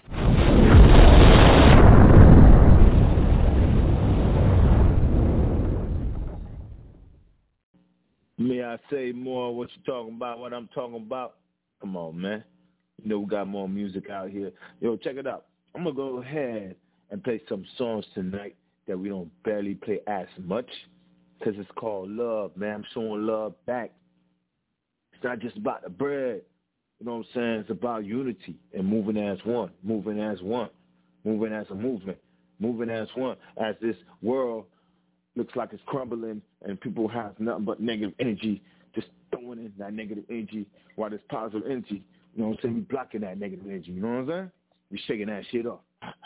May I say more what you talking about, what I'm talking about? Come on, man. You know we got more music out here. Yo, check it out. I'm going to go ahead and play some songs tonight that we don't barely play as much because it's called love, man. I'm showing love back. It's not just about the bread. You know what I'm saying? It's about unity and moving as one, moving as one, moving as a movement, moving as one. As this world looks like it's crumbling and people have nothing but negative energy, just throwing in that negative energy while there's positive energy. You know what I'm saying? We blocking that negative energy. You know what I'm saying? We shaking that shit up.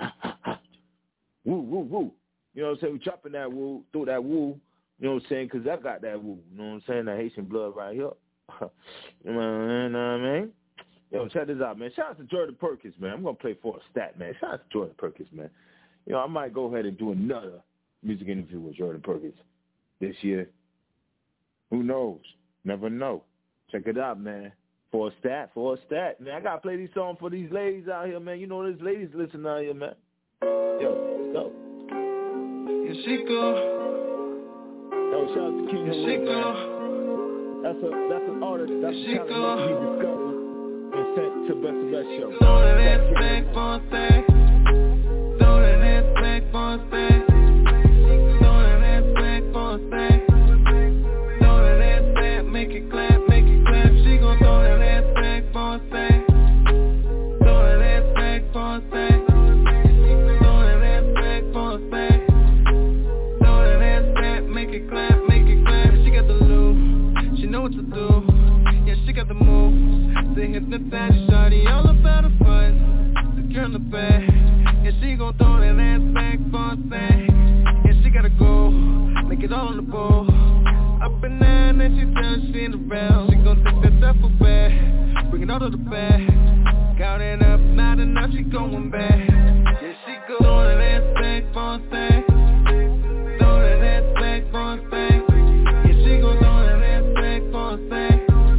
Woo, woo, woo. You know what I'm saying? We dropping that woo, throw that woo. You know what I'm saying? Because I got that woo. You know what I'm saying? That Haitian blood right here. You know what I mean? Yo, check this out, man. Shout out to Jordan Perkins, man. I'm going to play for a stat, man. Shout out to Jordan Perkins, man. You know, I might go ahead and do another music interview with Jordan Perkins this year. Who knows? Never know. Check it out, man. For a stat, for a stat. Man, I got to play these songs for these ladies out here, man. You know these ladies listening out here, man. Yo, let's go. Here she go. Yo, shout out to King Here she go. That's a that's an artist. That's the kind of music he discovered and sent to Best of Best Show. Throw that back for a sec. Throw that back for a sec. Throw that back for a sec. Throw that back, make it clap, make it clap. She gon' throw that back for a sec. Throw that back for a sec. Throw that back for a sec. Throw that back, make it clap, make it clap. She got the loop, she know what to do. Yeah, she got the moves. They hypnotize you, shawty, all about her fun. The girl in the back, yeah, she gon' throw that ass back for a sec. Yeah, she gotta go, make it all on the bowl. Up and down, and she turns, she in the round. She gon' take that duffel bag, bring it all to the back. Counting up, not enough, she going back. Yeah, she go, throw that ass back for a sec. Throw that ass back for a sec. Yeah, she gon' throw that ass back for a sec.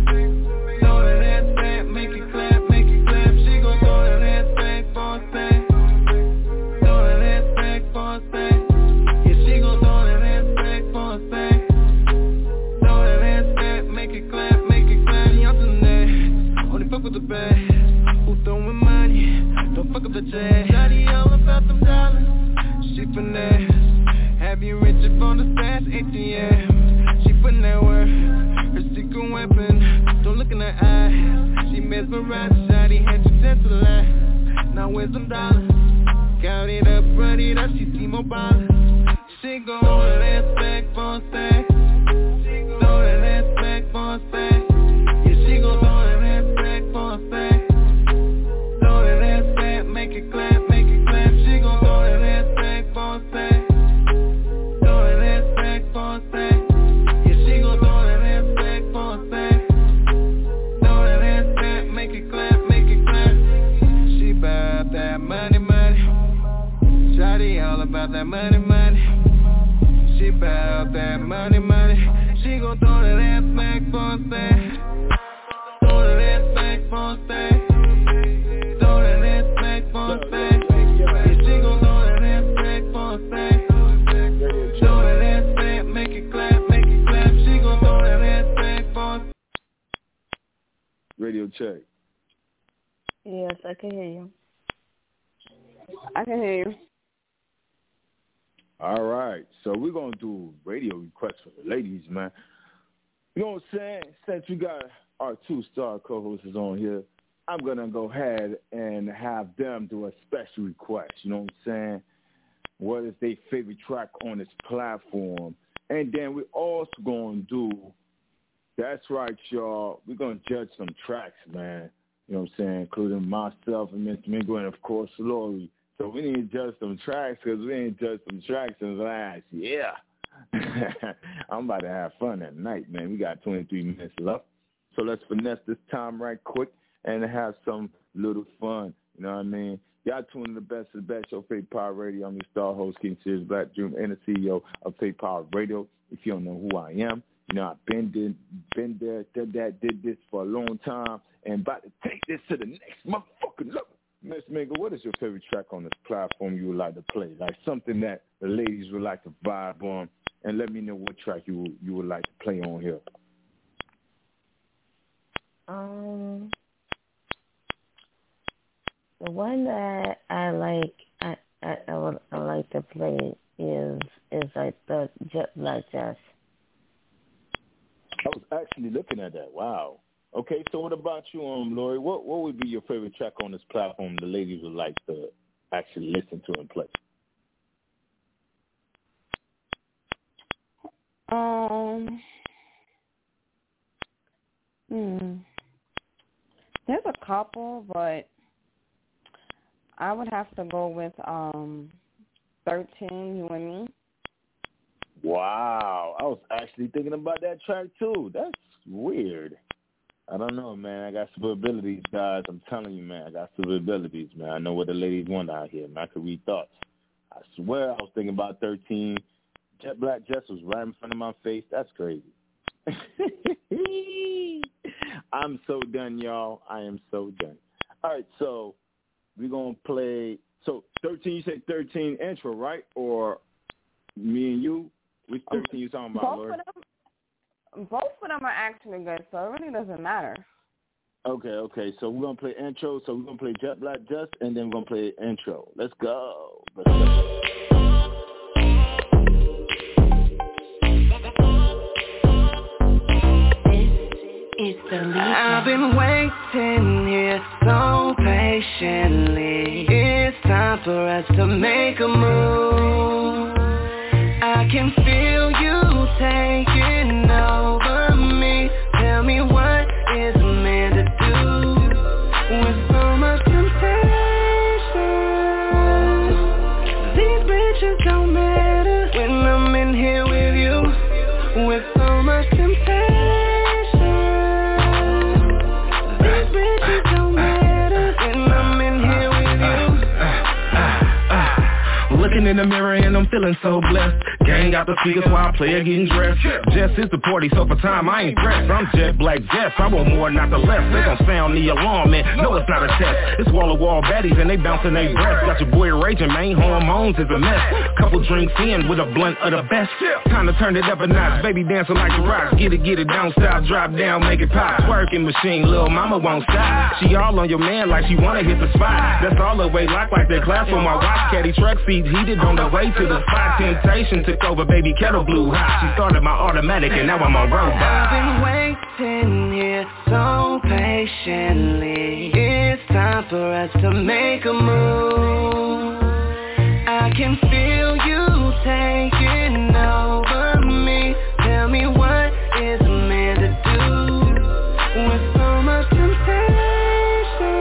With the bag, who throwing money, don't fuck up the jet. Shawty all about them dollars, she finesse. Have you rich up on the stats, A T M. She putting that work, her secret weapon. Don't look in her eyes, she mesmerized. Shawty had you dead to the line. Now where's them dollars? Count it up, run it up, she see more ballers. She gon' throw that ass back for a sec. Throw that ass back for a sec. Yeah, she bout that money, money. She bout that money, money. She gon' throw that ass back for a thing. Throw that ass back for a thing. Throw that ass back for a thing. Yeah, she gon' throw that ass back for a thing. Throw that ass back, make it clap, make it clap. She gon' throw that ass back for a thing. Radio check. Yes, I can hear you. I can hear you. All right, so we're going to do radio requests for the ladies, man. You know what I'm saying? Since we got our two star co-hosts on here, I'm going to go ahead and have them do a special request. You know what I'm saying? What is their favorite track on this platform? And then we're also going to do, that's right, y'all, we're going to judge some tracks, man. You know what I'm saying? Including myself and Miss Mingo and, of course, Lori. So we need to judge some tracks because we ain't judged some tracks since last year. I'm about to have fun at night, man. We got twenty-three minutes left. So let's finesse this time right quick and have some little fun. You know what I mean? Y'all tuning in the best of the best show, Faith Power Radio. I'm your star host, King Serious Black Dream, and the C E O of Faith Power Radio. If you don't know who I am, you know, I've been, did, been there, did that, did this for a long time, and about to take this to the next motherfucking level. Miss Mingo, what is your favorite track on this platform you would like to play? Like something that the ladies would like to vibe on, and let me know what track you you would like to play on here. Um, the one that I like, I I, I would I like to play is is like the Jet Black Jazz. I was actually looking at that. Wow. Okay, so what about you, um, Lori? What what would be your favorite track on this platform the ladies would like to actually listen to and play? Um, hmm. There's a couple, but I would have to go with um, thirteen, You and Me. Wow, I was actually thinking about that track too. That's weird. I don't know, man. I got super abilities, guys. I'm telling you, man. I got super abilities, man. I know what the ladies want out here, man. I can read thoughts. I swear I was thinking about thirteen. Jet Black Jess was right in front of my face. That's crazy. I'm so done, y'all. I am so done. All right, so we're going to play. So thirteen, you said thirteen intro, right? Or me and you? Which thirteen you talking about, Lord? Both of them are actually good, so it really doesn't matter. Okay, okay. So we're going to play intro. So we're going to play Jet Black Just, and then we're going to play intro. Let's go. Let's go. It's the lead. I've been waiting here so patiently. It's time for us to make a move. I can feel you taking over me. Tell me what is a man to do with so much temptation. These bitches don't matter when I'm in here with you. With so much temptation. These bitches don't matter when I'm in here with you. Looking in the mirror and I'm feeling so blessed. Gang out the speakers while I play it getting dressed. Jess is the party, so for time I ain't pressed. I'm Jet Black Jess, I want more, not the less. They gon' sound the alarm, man, no it's not a test. It's wall-to-wall baddies and they bouncing they breath. Got your boy raging, man, hormones is a mess. Couple drinks in with a blunt of the best. Time to turn it up a notch, baby dancing like a rock. Get it, get it, down style, drop down, make it pop. Twerking machine, lil' mama won't stop. She all on your man like she wanna hit the spot. That's all the way locked like that class for my watch. Caddy truck seats heated on the way to the spot. Temptation took over, baby, kettle blue hot. She started my automatic and now I'm on robot. I've been waiting here so patiently. It's time for us to make a move. I can feel you taking over me. Tell me what is a man to do with so much temptation.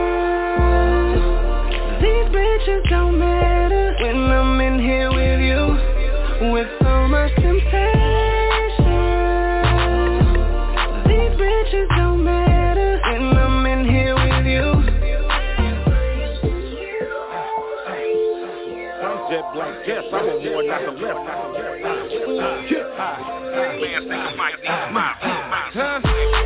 These bitches don't matter when I'm in here with you. With so much temptation. These bitches don't matter when I'm in here with you. jet black jets, I want more, not the left. Huh?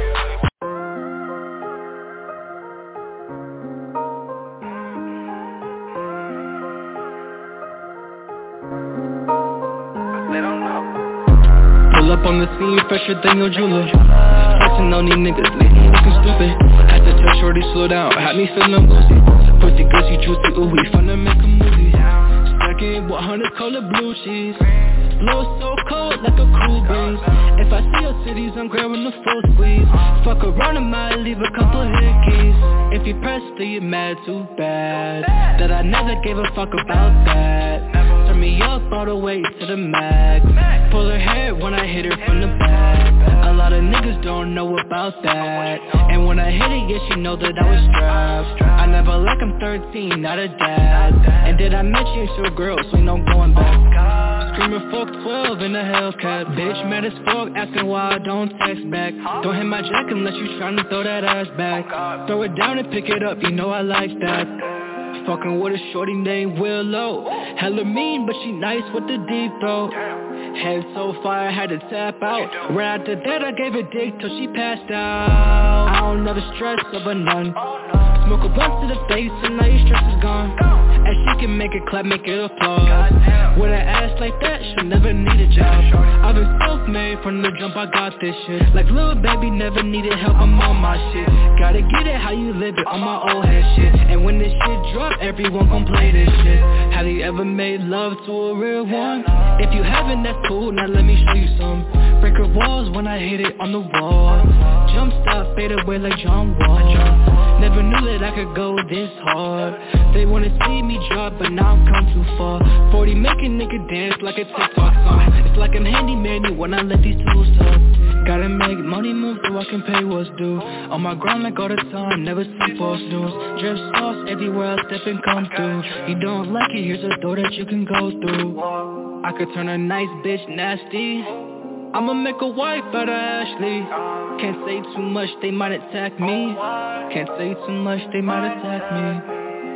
Pull up on the scene, fresher than your jeweler. Flexing on these niggas, lately looking stupid. Had to tell shorty slow down, had me feeling woozy. Pussy gussy, juicy, ooh, we finna make a movie. Stacking one hundred color blue cheese. Blow so cold like a cool breeze. If I see your cities, I'm grabbing the full squeeze. Fuck around, I might leave a couple hickeys. If you press, then you're mad too bad that I never gave a fuck about that. Turn me up all the way to the max. Pull her hair when I hit her from the back. A lot of niggas don't know about that. And when I hit it, yeah, she know that I was strapped. I never like I'm thirteen, not a dad. And did I mention you're a girl, so you know I'm going back. Screaming fuck twelve in a Hellcat. Bitch mad as fuck, asking why I don't text back. Don't hit my jack unless you tryna throw that ass back. Throw it down and pick it up, you know I like that. Fucking with a shorty named Willow. Hella mean, but she nice with the deep throat. Head so far, I had to tap out. Right after that, I gave her dick till she passed out. I don't never stress over none. Smoke a blunt to the face and now your stress is gone. And she can make it clap, make it applause. With an ass like that, she'll never need a job. I've been self-made from the jump, I got this shit. Like little baby, never needed help, I'm on my shit. Gotta get it how you live it, on my old head shit. And when this shit drop, everyone gon' play this shit. Have you ever made love to a real one? If you haven't, that's cool, now let me show you some. Break her walls when I hit it on the wall. Jump stop, fade away like John Wall. Never knew that I could go this hard. They wanna see me drop, but now I've come too far. Forty make a nigga dance like a TikTok song. It's like I'm handyman when I let these tools talk. Gotta make money move so I can pay what's due. On my grind like all the time, never see false news. Drip sauce everywhere I step and come through. You don't like it, here's a door that you can go through. I could turn a nice bitch nasty. I'ma make a wife out of Ashley. Can't say too much, they might attack me. Can't say too much, they might attack me.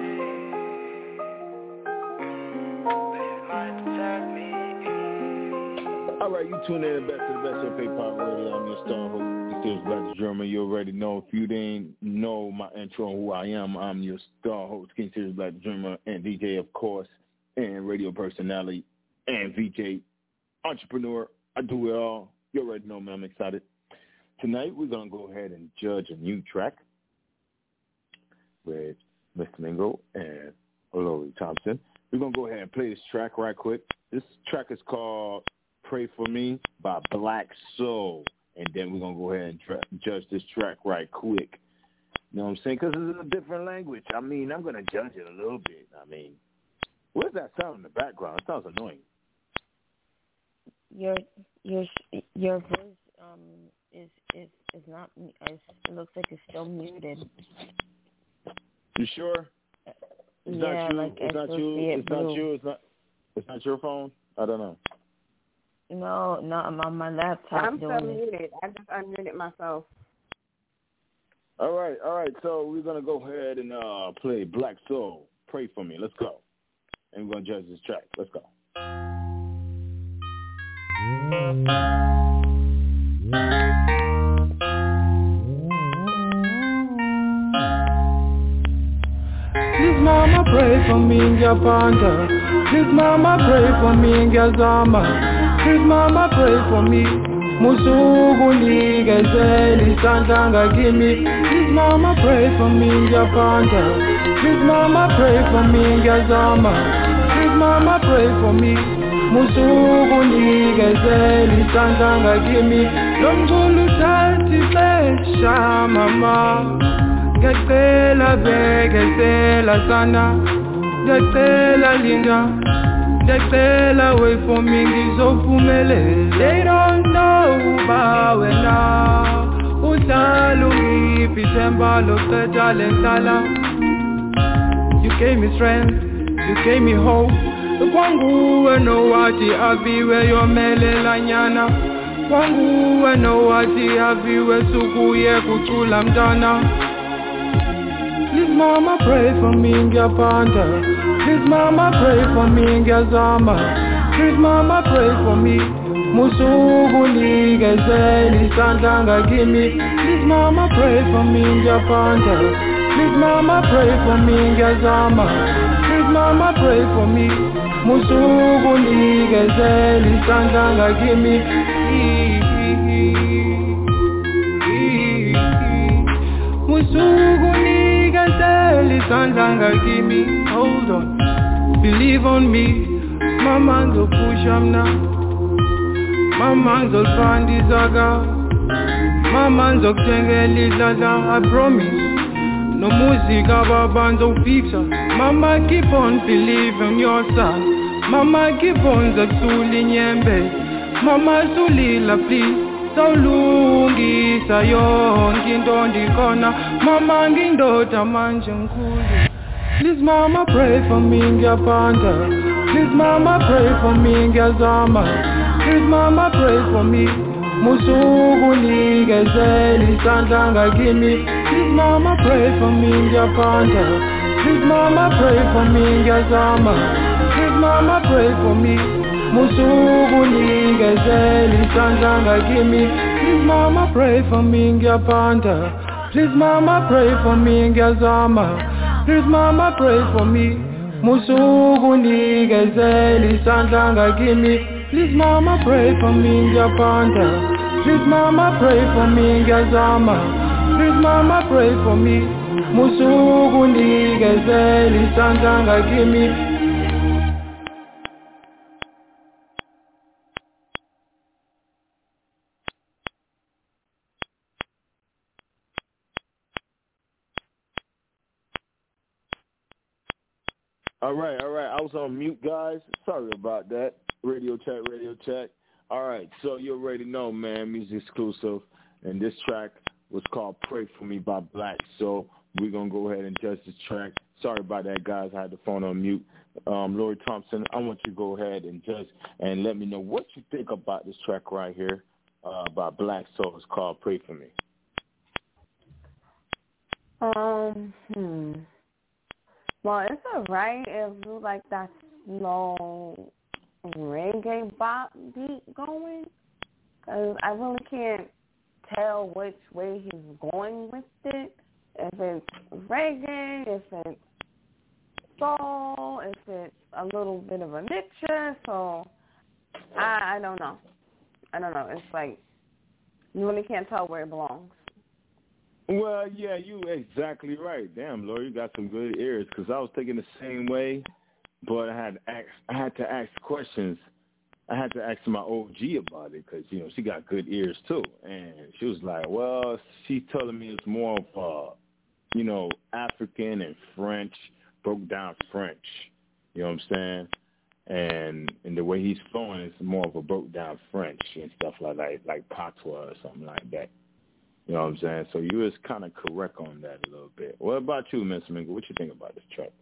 Alright, you tune in back to the best of K-Pop Radio. I'm your star host, this is Black German. You already know. If you didn't know my intro and who I am, I'm your star host, King Series Black German, and D J, of course, and radio personality, and V J, entrepreneur. I do it all. You already know, man. I'm excited. Tonight, we're going to go ahead and judge a new track with Mister Mingo and Lori Thompson. We're going to go ahead and play this track right quick. This track is called Pray For Me by Black Soul. And then we're going to go ahead and tra- judge this track right quick. You know what I'm saying? Because it's a different language. I mean, I'm going to judge it a little bit. I mean, what's that sound in the background? It sounds annoying. Your your your voice um is is is not. Is, it looks like it's still muted. You sure? It's yeah, not you. like It's I not still you. see it It's blue. not you. It's not. It's not your phone. I don't know. No, no, I'm on my laptop I'm doing still it. muted. I just unmuted myself. All right, all right. So we're gonna go ahead and uh, play Black Soul. Pray For Me. Let's go. And we're gonna judge this track. Let's go. Please mama pray for me in your panda. Please mama pray for me in your zama. Please mama pray for me. Musugu nigezeli sandanga gimme. Please mama pray for me in your panda. Please mama pray for me in your zama. Please mama pray for me. Musugu nigezeli sandanga gimme. Lomzulu tati besha mama. Ngecela bekecela sana. Ngecela linda. Ngecela wait for me ngizophumelela. They don't know about wena. Uhlala ungiphisemba loqeda lenhlala. You gave me strength, you gave me hope. Kwanguwe nowathi aviwe yomelela nyana. Kwanguwe nowathi aviwe sukuye kucula mntana. Please mama pray for me ngiyapanda. Please mama pray for me ngiyazama. Please mama pray for me. Musuku nikezeli isandla ngakimi. Please mama pray for me ngiyaphanda. Please mama pray for me ngiyazama. Please mama pray for me. Musuku nikezeli isandla ngakimi. Musuku nikezeli isandla ngakimi. Hold on, believe on me. Mama ndo push am now. Mama ngizolifanda izaga. Mama ngizokuthengela idladla, I promise. No music ababa ngizofixa. Mama keep on believing your son. Mama keep on zakusula inyembe. Mama sulila please. Sawulungisa yonke into ndikhona. Mama ngindoda manje ngikhulu. Please mama pray for me ngiyaphanda. Please mama pray for me ngiyazama. Please mama pray for me. Musuku nikezeli isandla ngakimi. Please mama pray for me ngiyaphanda. Please mama pray for me ngiyazama. Please mama pray for me. Musuku nikezeli isandla ngakimi. Please mama pray for me ngiyaphanda. Please mama pray for me ngiyazama. Please mama pray for me. Musuku nikezeli isandla ngakimi. Please mama pray for me ngiyapanda. Please mama pray for me ngiyazama. Please mama pray for me. Musuku nikezeli isandla ngakimi. All right, all right. I was on mute, guys. Sorry about that. Radio check, radio check. All right, so you already know, man, music exclusive. And this track was called Pray For Me by Black. So we're going to go ahead and judge this track. Sorry about that, guys. I had the phone on mute. Um, Lori Thompson, I want you to go ahead and judge and let me know what you think about this track right here uh, by Black. So it's called Pray For Me. Um, hmm. Well, it's alright if you like that slow reggae bop beat going, because I really can't tell which way he's going with it. If it's reggae, if it's soul, if it's a little bit of a mixture. So I, I don't know. I don't know. It's like you really can't tell where it belongs. Well, yeah, you exactly right. Damn, Lord, you got some good ears, because I was thinking the same way, but I had to ask, I had to ask questions. I had to ask my O G about it, because, you know, she got good ears, too. And she was like, well, she's telling me it's more of, uh, you know, African and French, broke down French. You know what I'm saying? And and the way he's flowing is more of a broke down French and stuff like that, like patois or something like that. You know what I'm saying? So you was kind of correct on that a little bit. What about you, Miss Mingle? What you think about this track?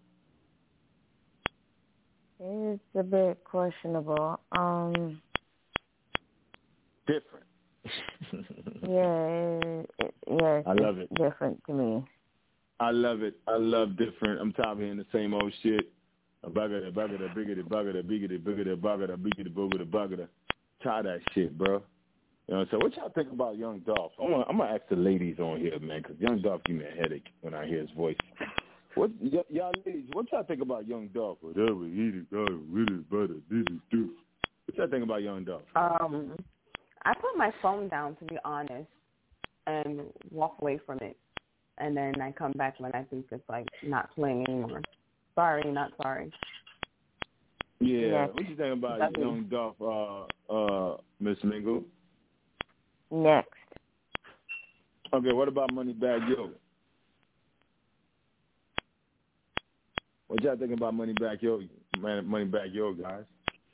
It's a bit questionable. Um, different. yeah, it, it, yeah, it's I love it. Different to me. I love it. I love different. I'm tired of hearing the same old shit. Bugger, bugger, biggity, bugger, biggity, biggity, bugger, biggity, bugger, bugger. Tired of that shit, bro. You know, so what y'all think about Young Dolph? I'm gonna, I'm gonna ask the ladies on here, man, because Young Dolph give me a headache when I hear his voice. What y- y'all ladies? What y'all think about Young Dolph? Whatever, eat it, go, really, butter, this is do. What y'all think about Young Dolph? Um, I put my phone down, to be honest, and walk away from it, and then I come back when I think it's like not playing anymore. Sorry, not sorry. Yeah. yeah. What you think about That's Young Dolph, uh, uh, Miss Mingle? Next. Okay, what about Moneybagg Yo? What y'all think about Moneybagg Yo, man, Moneybagg Yo, guys?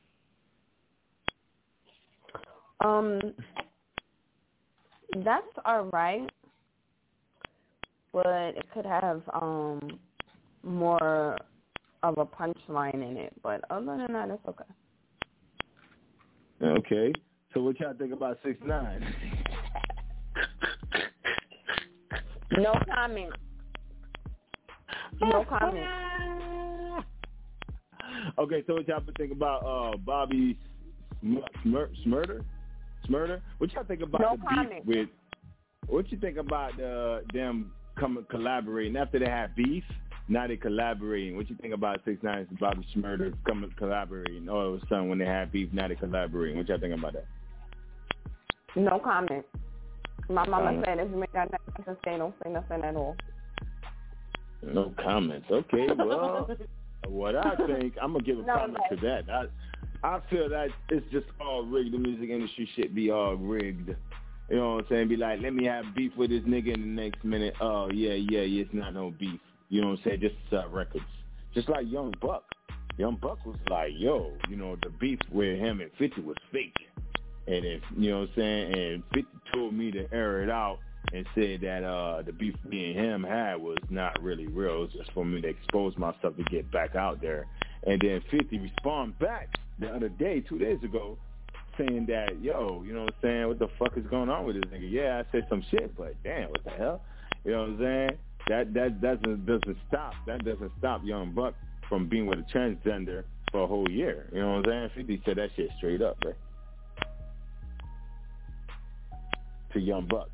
Um, that's all right, but it could have um more of a punchline in it. But other than that, it's okay. Okay. So what y'all think about six nine? No comment. No comment. Okay, so what y'all think about uh, Bobby Smurder? Smurder? Smurder? What y'all think about no the comment. beef with? What you think about uh, them coming collaborating after they had beef? Now they collaborating. What you think about six nine and Bobby Smurder coming collaborating? All of a sudden, when they had beef, now they collaborating. What y'all think about that? No comment. My mama Um, said if you make that nothing to say, don't say nothing at all. No comments. Okay, well, what I think, I'm gonna give a No, comment no. to that. I, I feel that it's just all rigged. The music industry should be all rigged. You know what I'm saying? Be like, let me have beef with this nigga in the next minute. Oh yeah, yeah, yeah. It's not no beef. You know what I'm saying? Just to sell records. Just like Young Buck. Young Buck was like, yo, you know, the beef with him and fifty was fake. And if, you know what I'm saying, and fifty told me to air it out and said that uh, the beef me and him had was not really real. It was just for me to expose myself to get back out there. And then fifty respond back the other day, two days ago, saying that, yo, you know what I'm saying, what the fuck is going on with this nigga? Yeah, I said some shit, but damn, what the hell? You know what I'm saying? That that doesn't doesn't stop. That doesn't stop Young Buck from being with a transgender for a whole year. You know what I'm saying? fifty said that shit straight up, right? To Young Buck.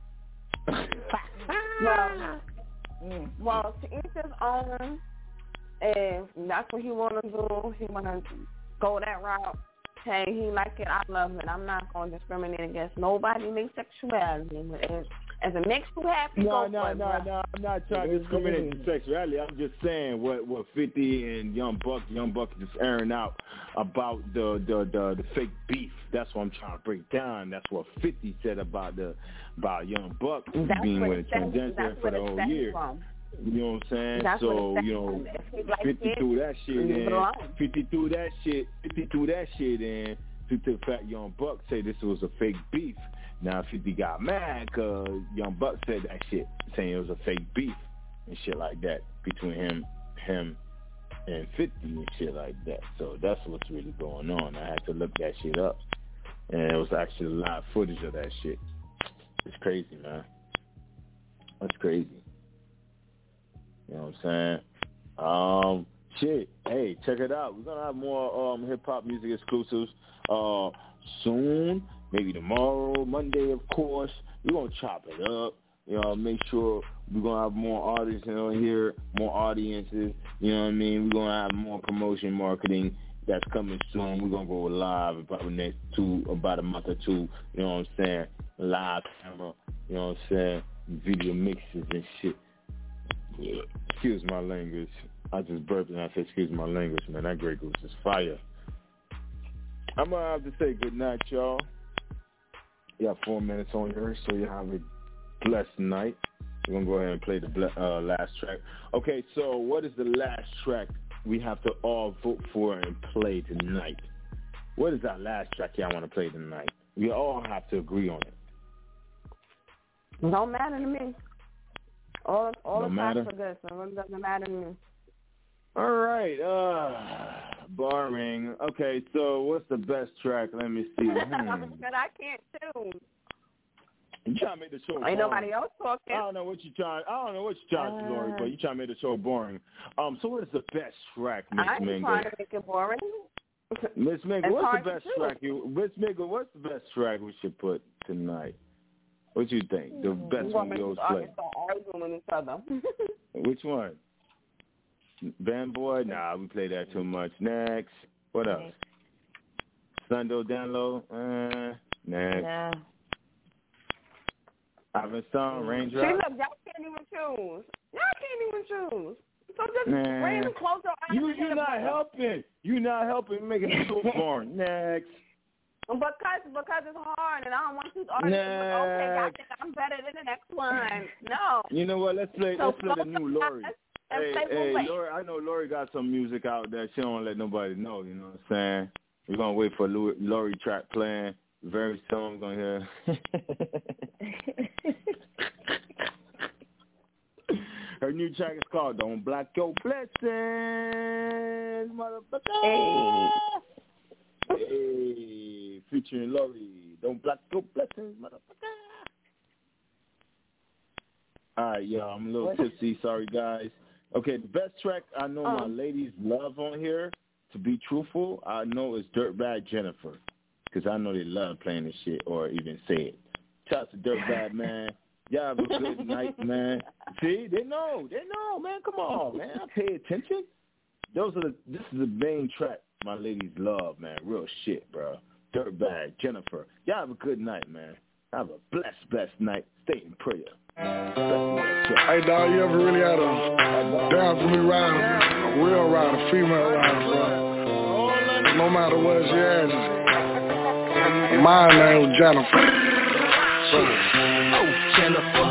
Well, well, to each his own. If that's what he want to do, he want to go that route. Hey, he like it, I love it. I'm not going to discriminate against nobody mixed sexuality. As, as a mixed who happy, No, go no, for it, no, bro. no. I'm not trying to discriminate against sexuality. I'm just saying what, what fifty and Young Buck, Young Buck is just airing out about the, the, the, the fake beef. That's what I'm trying to break down. That's what fifty said about the about Young Buck That's being what with a it stems- transgender that's for what the it whole stems year. from. You know what I'm saying? That's what so, it you know, stems from. If he likes fifty it, threw that shit leave it in. alone. fifty threw that shit. fifty threw that shit in to the fact Young Buck say this was a fake beef. Now fifty got mad because Young Buck said that shit, saying it was a fake beef and shit like that between him, him, and fifty and shit like that. So that's what's really going on. I had to look that shit up, and it was actually a live footage of that shit. It's crazy, man. That's crazy. You know what I'm saying? Um, shit. Hey, check it out. We're gonna have more um hip hop music exclusives uh soon. Maybe tomorrow, Monday, of course. We're gonna chop it up. You know, make sure we're gonna have more artists on here, more audiences. You know what I mean? We're gonna have more promotion, marketing that's coming soon. We're gonna go live in probably next two, about a month or two. You know what I'm saying? Live camera. You know what I'm saying? Video mixes and shit. Yeah. Excuse my language. I just burped and I said, excuse my language, man. That Grey Goose is fire. I'm going to have to say good night, y'all. You got four minutes on here, so you have a blessed night. We're going to go ahead and play the ble- uh, last track. Okay, so what is the last track we have to all vote for and play tonight? What is that last track y'all want to play tonight? We all have to agree on it. Don't matter to me. All all Don't the tracks matter? are good, so it doesn't matter to me. All right. Uh, boring. Okay, so what's the best track? Let me see. Hmm. But I can't choose. You trying to make the show boring. Ain't nobody else talking. I don't know what you trying. I don't know what you trying, Uh, Lori, but you trying to make the show boring. Um. So what is the best track, Miss I ain't Mingo? trying to make it boring. Miss Mingo, It's what's hard the to best choose. track you? Miss Mingo, what's the best track we should put tonight? What you think? The best one we always play. Arguing with each other. Which one? Band Boy? Nah, we play that too much. Next. What else? Sundo Down Low? Uh, next. Nah. Ivan Song, See, Raindrop? look, y'all can't even choose. Y'all can't even choose. So just Nah. randomly close your eyes. You, and you're get a not vote. helping. You're not helping. You're making it so boring. Next. Because because it's hard and I don't want to argue. Okay, y'all think I'm better than the next one. No. You know what? Let's play. So let's play the close new your Lori. eyes and Hey, play hey, roulette. Lori. I know Lori got some music out there. She don't let nobody know. You know what I'm saying? We're gonna wait for Lori, Lori track playing very soon. We're gonna hear. Her new track is called "Don't Block Your Blessings," motherfucker. Hey. Hey, featuring Lori. Don't block your blessings, motherfucker. All right, yo, I'm a little tipsy. Sorry, guys. Okay, the best track I know my Um. ladies love on here to be truthful, I know it's Dirtbag Jennifer, because I know they love playing this shit or even say it. Shout out to Dirtbag, man. Y'all have a good night, man. See, they know, they know, man. Come on, man. I pay attention. Those are the. This is the main track my ladies love, man. Real shit, bro. Dirtbag Jennifer. Y'all have a good night, man. Have a blessed, blessed night. Stay in prayer. Hey, dog, you ever really had a down for me rider, a real rider, female rider, bro? No matter what she has, my name was Jennifer. Oh, Jennifer.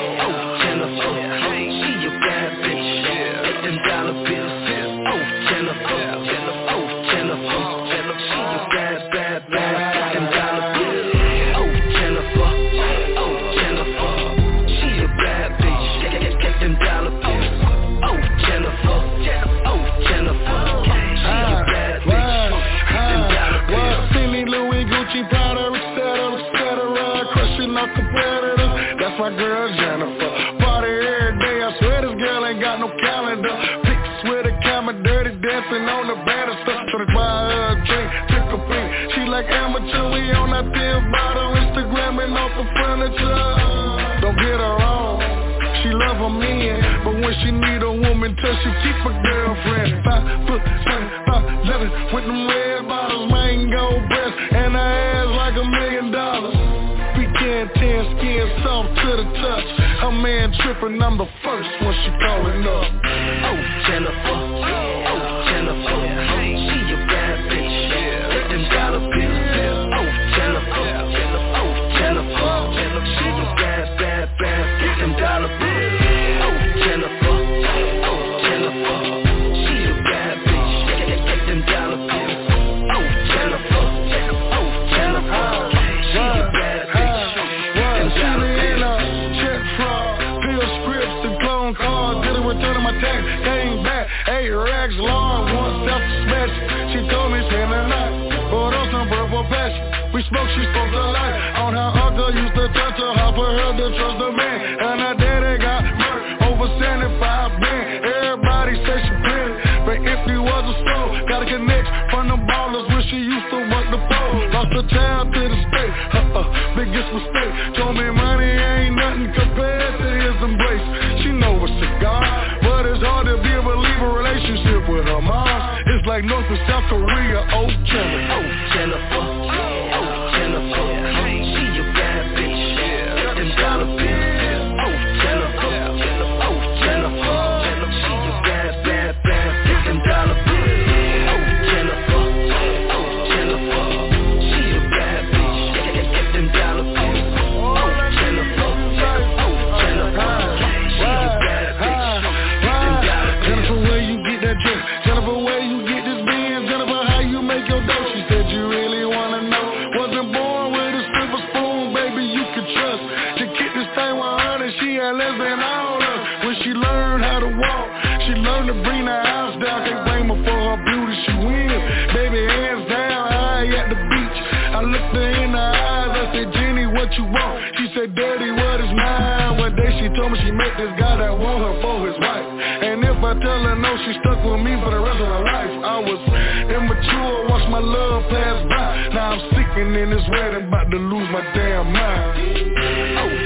Oh, Jennifer. She a bad bitch. Get them dollar bills. Oh, Jennifer. Oh, Jennifer. She a bad, bad, bad. Get them dollar bills. Oh, Jennifer. Oh, Jennifer. She a bad bitch. Get, get them dollar bills. Oh, Jennifer. Oh, Jennifer. She a bad bitch. Get them dollar bills. See me, Louis, Gucci, Prada, et cetera, et cetera. Crushing up competitors. That's my girl Jennifer. Party every day. I swear this girl ain't got no calendar. Pics with a camera, dirty dancing on the bed and stuff. Trying to buy her a drink, took a pink. She like amateur. We on that deal bottle, Instagram and off of furniture. Don't get her wrong. She love her men, but when she need a woman till she keep a girlfriend. Five foot seven, five eleven, with them red bottles, mango breasts, and her ass like a million dollars. Weekend tan, skin soft to the touch. Her man trippin', I'm the first when she callin' up. Oh, Jennifer. Oh, Jennifer. She a bad bitch. Get them dollar bills. Oh, Jennifer. Oh, Jennifer. She a bad, bad, bad. Get them dollar bills. Oh, Jennifer. Oh, Jennifer. She a bad bitch. Get, get them dollar bills. Oh, Jennifer. Oh, Jennifer. She a bad bitch. Get them dollar bills. Check fraud, pill scripts and clone cards. Did a return of my tax, came back. Eight rags long, one self-smash. She told me spend the night, but on some purple passion. We spoke, she spoke the light on how uncle used to touch her, how for her to trust a man. And her daddy got murdered over seventy-five band. Everybody say she pretty, but if he was a soul, got a connection from the ballers when she used to work the pole. Lost her child to the state, uh-uh, biggest mistake. Told me money ain't nothing compared to his embrace. She know a cigar, but it's hard to be a believer relationship with her mom. It's like North and South Korea, oh Jennifer. Oh Jennifer, oh Jennifer, she a bad bitch. Get them dollar bills. Oh Jennifer, oh Jennifer, she a bad, bad, bad. Get them dollar bills. Oh Jennifer, oh Jennifer, she a bad bitch. Get, get, get them dollar bills. Oh Jennifer, oh Jennifer, she a bad bitch. Get them dollar bills. Jennifer, where you get that dress? Jennifer, where you get this Benz? Jennifer, how you make your dough? She said you really wanna know. Wasn't born with a silver spoon, baby, you can trust. To get this thing one hundred, she had less than all of. When she learned how to walk, she learned to bring the house down. Can't blame her for her beauty, she wins. Baby, hands down, high at the beach. I looked her in the eyes, I said, Jenny, what you want? She said, Daddy, what is mine? One day she told me she met this guy that want her for his wife. And if I tell her no, she stuck with me for the rest of her life. I was immature, watched my love pass by. Now I'm sickening in this wedding, about to lose my damn mind. Oh